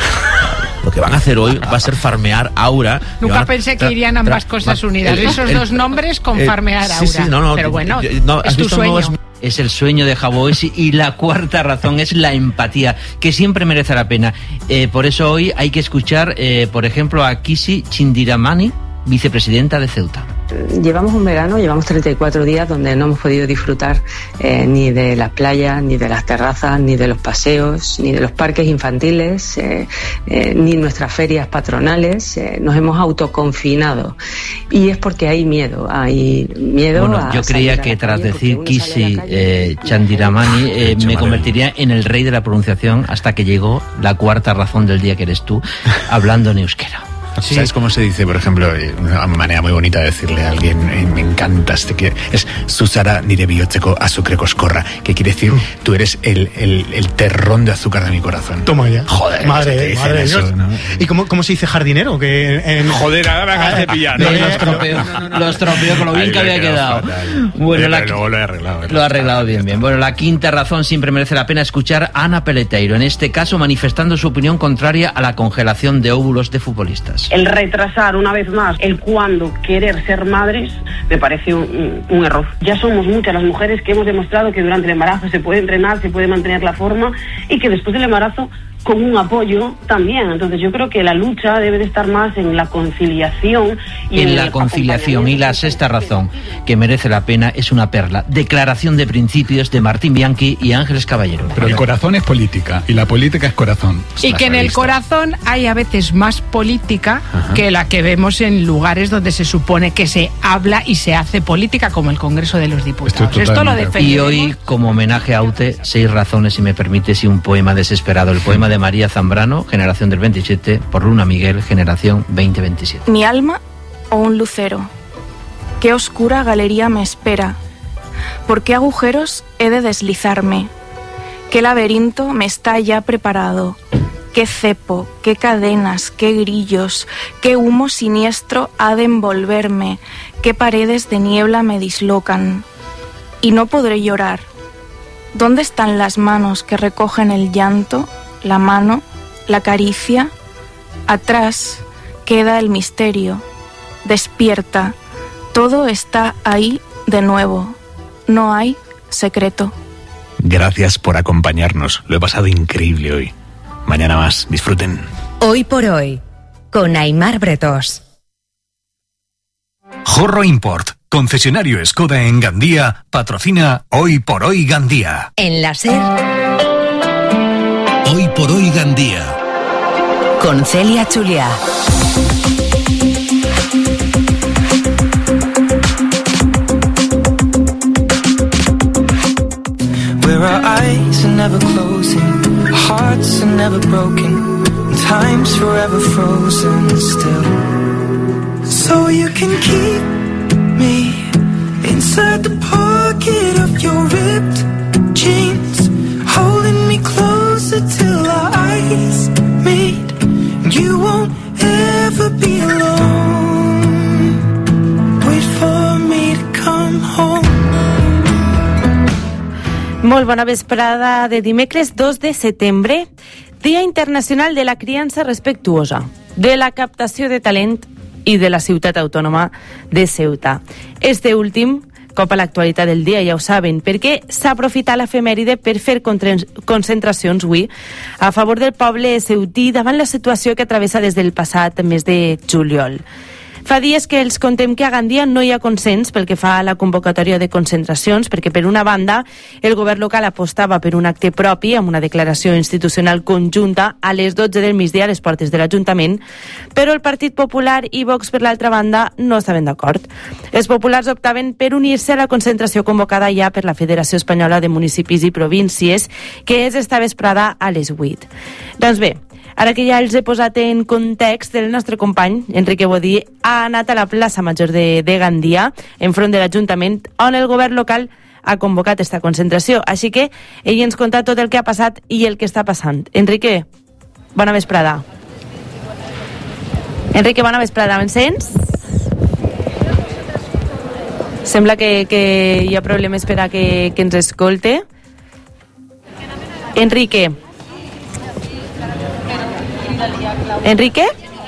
Lo que van a hacer hoy va a ser farmear Aura. Nunca pensé que irían ambas cosas unidas. el- Esos el- dos nombres con el- farmear sí, Aura. sí, no, no, Pero bueno, yo- no, es ¿has tu visto sueño. nuevos- Es el sueño de Javois y la cuarta razón es la empatía, que siempre merece la pena. Eh, por eso hoy hay que escuchar, eh, por ejemplo, a Kisi Chindiramani, vicepresidenta de Ceuta. Llevamos un verano, llevamos treinta y cuatro días donde no hemos podido disfrutar eh, ni de las playas, ni de las terrazas, ni de los paseos, ni de los parques infantiles, eh, eh, ni nuestras ferias patronales. Eh, nos hemos autoconfinado y es porque hay miedo, hay miedo Bueno, a yo salir creía a la que tras calle, decir porque uno sale a Kisi la calle eh, Chandiramani eh, me convertiría en el rey de la pronunciación hasta que llegó la cuarta razón del día, que eres tú, hablando en euskera. ¿Sabes cómo se dice, por ejemplo, eh, una manera muy bonita de decirle a alguien, eh, me encantas, te quiero, es Susara nire bihotzeko azukre koskorra, que quiere decir, tú eres el, el, el terrón de azúcar de mi corazón. Toma ya. Joder, madre, te dicen madre de eso, Dios. ¿no? ¿Y cómo, cómo se dice jardinero? Que en... Joder, ahora me acabas de pillar. No, lo estropeo, lo estropeo con lo bien Ahí que me había quedó quedado. fatal. Bueno, Eh, la, pero luego lo he arreglado. ¿eh? Lo ha arreglado bien, bien. Bueno, la quinta razón siempre merece la pena escuchar a Ana Peleteiro, en este caso manifestando su opinión contraria a la congelación de óvulos de futbolistas. El retrasar una vez más el cuándo querer ser madres me parece un, un error. Ya somos muchas las mujeres que hemos demostrado que durante el embarazo se puede entrenar, se puede mantener la forma y que después del embarazo con un apoyo también. Entonces yo creo que la lucha debe de estar más en la conciliación y en, En la el conciliación. Y la sexta razón que merece la pena es una perla. Declaración de principios de Martín Bianchi y Ángeles Caballero. Pero el corazón es política y la política es corazón. Y que en el corazón hay a veces más política Ajá. que la que vemos en lugares donde se supone que se habla y se hace política, como el Congreso de los Diputados. Esto lo defendemos. Y hoy, como homenaje a Aute, seis razones, si me permites, y un poema desesperado. El poema de María Zambrano, generación del veintisiete, por Luna Miguel, generación veinte veintisiete. Mi alma o un lucero. Qué oscura galería me espera. ¿Por qué agujeros he de deslizarme? ¿Qué laberinto me está ya preparado? ¿Qué cepo, qué cadenas, qué grillos, qué humo siniestro ha de envolverme? ¿Qué paredes de niebla me dislocan? Y no podré llorar. ¿Dónde están las manos que recogen el llanto, la mano, la caricia? Atrás queda el misterio. Despierta. Todo está ahí de nuevo. No hay secreto. Gracias por acompañarnos. Lo he pasado increíble hoy. Mañana más. Disfruten. Hoy por hoy, con Aimar Bretós. Jorro Import, concesionario Skoda en Gandía, patrocina Hoy por Hoy Gandía. En la SER, Hoy por Hoy Gandía. con Celia Chuliá. Where our eyes are never closing, hearts are never broken, and time's forever frozen still. So you can keep me inside the pocket of your ripped jeans, holding me closer till our eyes meet. You won't ever be alone. Wait for me to come home. Molt bona vesprada de dimecres dos de setembre, Dia Internacional de la Criança Respectuosa, de la captació de talent i de la ciutat autònoma de Ceuta. Este últim, cop a l'actualitat del dia, ja ho saben, perquè s'aprofita l'efemèride per fer concentracions avui a favor del poble ceutí davant la situació que travessa des del passat mes de juliol. Fa dies que els contem que a Gandia no hi ha consens pel que fa a la convocatòria de concentracions, perquè per una banda el govern local apostava per un acte propi amb una declaració institucional conjunta a les dotze del migdia a les portes de l'Ajuntament, però el Partit Popular i Vox per l'altra banda no estaven d'acord. Els populars optaven per unir-se a la concentració convocada ja per la Federació Espanyola de Municipis i Províncies, que és esta vesprada a les vuit. Doncs bé, ara que ja els he posat en context, el nostre company, Enrique Bodí, ha anat a la plaça Major de, de Gandia, enfront de l'Ajuntament, on el govern local ha convocat esta concentració. Així que ell ens conta tot el que ha passat i el que està passant. Enrique, bona vesprada. Enrique, bona vesprada, m'encens? Sembla que, que hi ha problemes per a que, que ens escolte. Enrique. Enrique?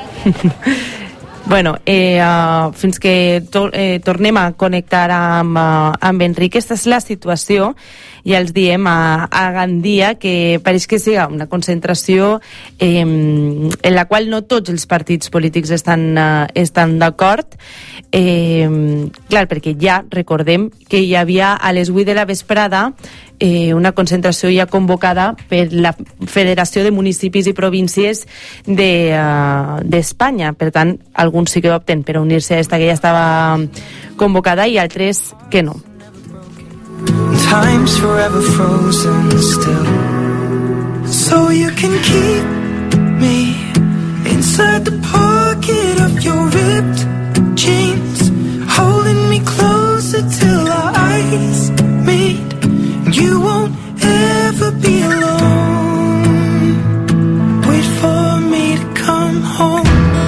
Bueno, eh, uh, fins que to eh, tornem a connectar amb, uh, amb Enrique, aquesta és la situació, ja els diem a, a Gandia, que pareix que siga una concentració eh, en la qual no tots els partits polítics estan, uh, estan d'acord. Eh, clar, perquè ja recordem que hi havia a les vuit de la vesprada eh, una concentració ja convocada per la Federació de Municipis i Províncies de, uh, d'Espanya. Per tant, alguns sí que opten per unir-se a esta que ja estava convocada i altres que no. Time's forever frozen still, so you can keep me inside the pocket of your ripped jeans, holding me closer till our eyes meet. You won't ever be alone. Wait for me to come home.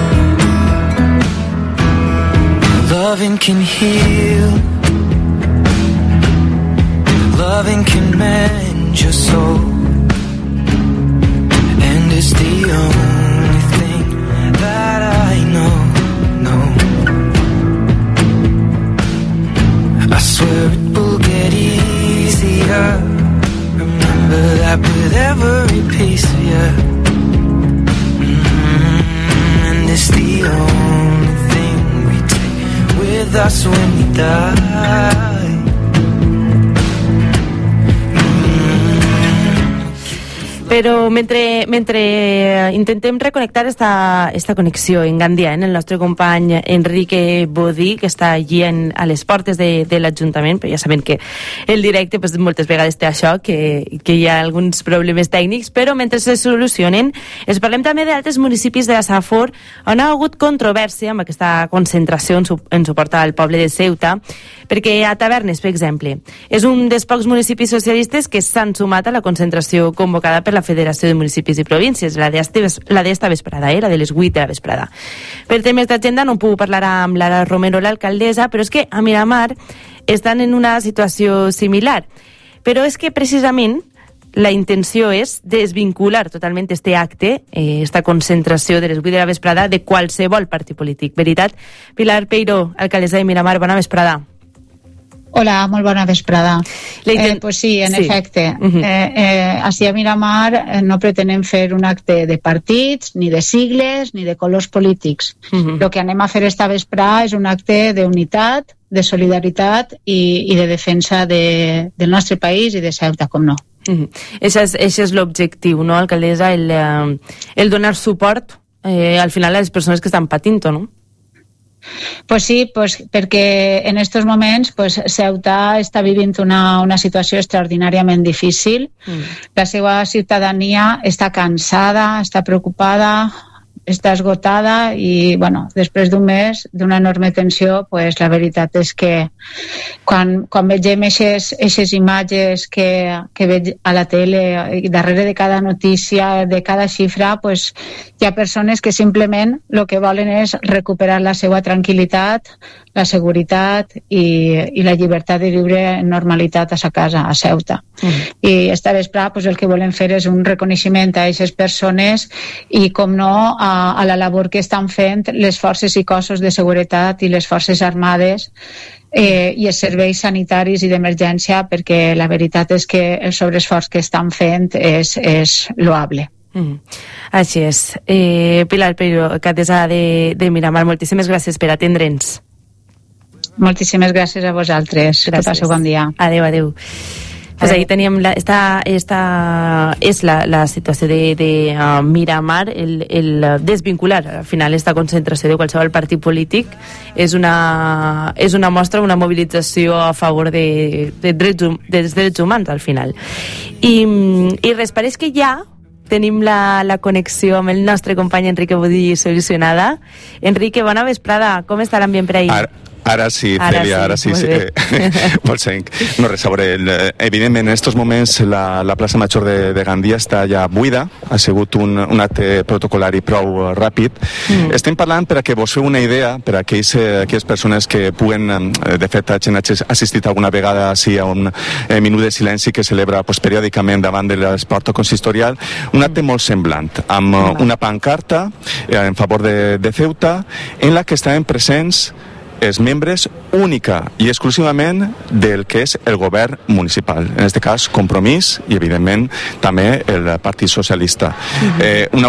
Loving can heal, loving can mend your soul, and it's the only thing that I know, no. I swear it will get easier. Remember that with every piece of you, mm-hmm. And it's the only thing we take with us when we die. Però mentre, mentre intentem reconnectar esta, esta connexió en Gandia, en el nostre company Enrique Bodí, que està allí en, a les portes de, de l'Ajuntament, però ja sabem que el directe pues, moltes vegades té això, que, que hi ha alguns problemes tècnics, però mentre se solucionen, es parlem també d'altres municipis de la Safor on ha hagut controvèrsia amb aquesta concentració en, su, en suport al poble de Ceuta, perquè a Tavernes, per exemple, és un dels pocs municipis socialistes que s'han sumat a la concentració convocada per la Federació de Municipis i Províncies, la d'esta vesprada, eh, la de les vuit de la vesprada. Per temes d'agenda no puc parlar amb Lara Romero, l'alcaldessa, però és que a Miramar estan en una situació similar. Però és que precisament la intenció és desvincular totalment este acte, eh, esta concentració de les vuit de la vesprada, de qualsevol partit polític. Veritat? Pilar Peiró, alcaldessa de Miramar, bona vesprada. Hola, molt bona vesprada. Eh, pues sí, en sí. efecte. Uh-huh. eh, eh, així a Miramar eh, no pretenem fer un acte de partits, ni de sigles, ni de colors polítics. Uh-huh. Lo que anem a fer esta vesprada és un acte d'unitat, de solidaritat i, i de defensa de, del nostre país i de Ceuta, com no. Uh-huh. Ese és, ese és l'objectiu, no, alcaldessa? El, el donar suport eh, al final a les persones que estan patint, no? Pues sí, pues perquè en estos moments pues, Ceuta està vivint una, una situació extraordinàriament difícil. Mm. La seva ciutadania està cansada, està preocupada, està esgotada i, bueno, després d'un mes d'una enorme tensió, pues, la veritat és que quan, quan vegem aquestes imatges que, que veig a la tele i darrere de cada notícia, de cada xifra, pues, hi ha persones que simplement el que volen és recuperar la seva tranquil·litat, la seguretat i, i la llibertat de viure en normalitat a sa casa, a Ceuta. Mm. I esta vesprada pues, el que volem fer és un reconeixement a aquestes persones i, com no, a, a la labor que estan fent les forces i cossos de seguretat i les forces armades eh, i els serveis sanitaris i d'emergència, perquè la veritat és que el sobreesforç que estan fent és, és loable. Mm. Així és. Eh, Pilar Peiro, alcaldessa de, de Miramar, moltíssimes gràcies per atendre'ns. Moltíssimes gràcies a vosaltres. Gràcies. Que passeu bon dia. Adéu, adéu. Pues ahí teníem la, esta, esta és la, la situació de, de uh, Miramar, el, el desvincular al final esta concentració de qualsevol partit polític és una, és una mostra, una mobilització a favor de, de drets, dels drets humans al final. I, i res, pareix que ja tenim la, la connexió amb el nostre company Enrique Budí solucionada. Enrique, bona vesprada, com està l'ambient per ahir? Ara, ara sí, Celia, ara sí. Ara sí, sí. Molt senc. No res, a veure, evidentment, en aquests moments la, la plaça Major de, de Gandia està ja buida, ha sigut un, un acte protocolari prou ràpid. Mm. Estem parlant, per a que vos feu una idea, per a aquells, aquelles persones que puguen, de fet, hagin assistit alguna vegada sí, a un eh, minut de silenci que celebra pues, periòdicament davant de l'esport consistorial, un acte molt semblant, amb mm. una pancarta eh, en favor de, de Ceuta, en la que estaven presents els membres única i exclusivament del que és el govern municipal, en aquest cas Compromís i evidentment també el Partit Socialista. Uh-huh. eh, una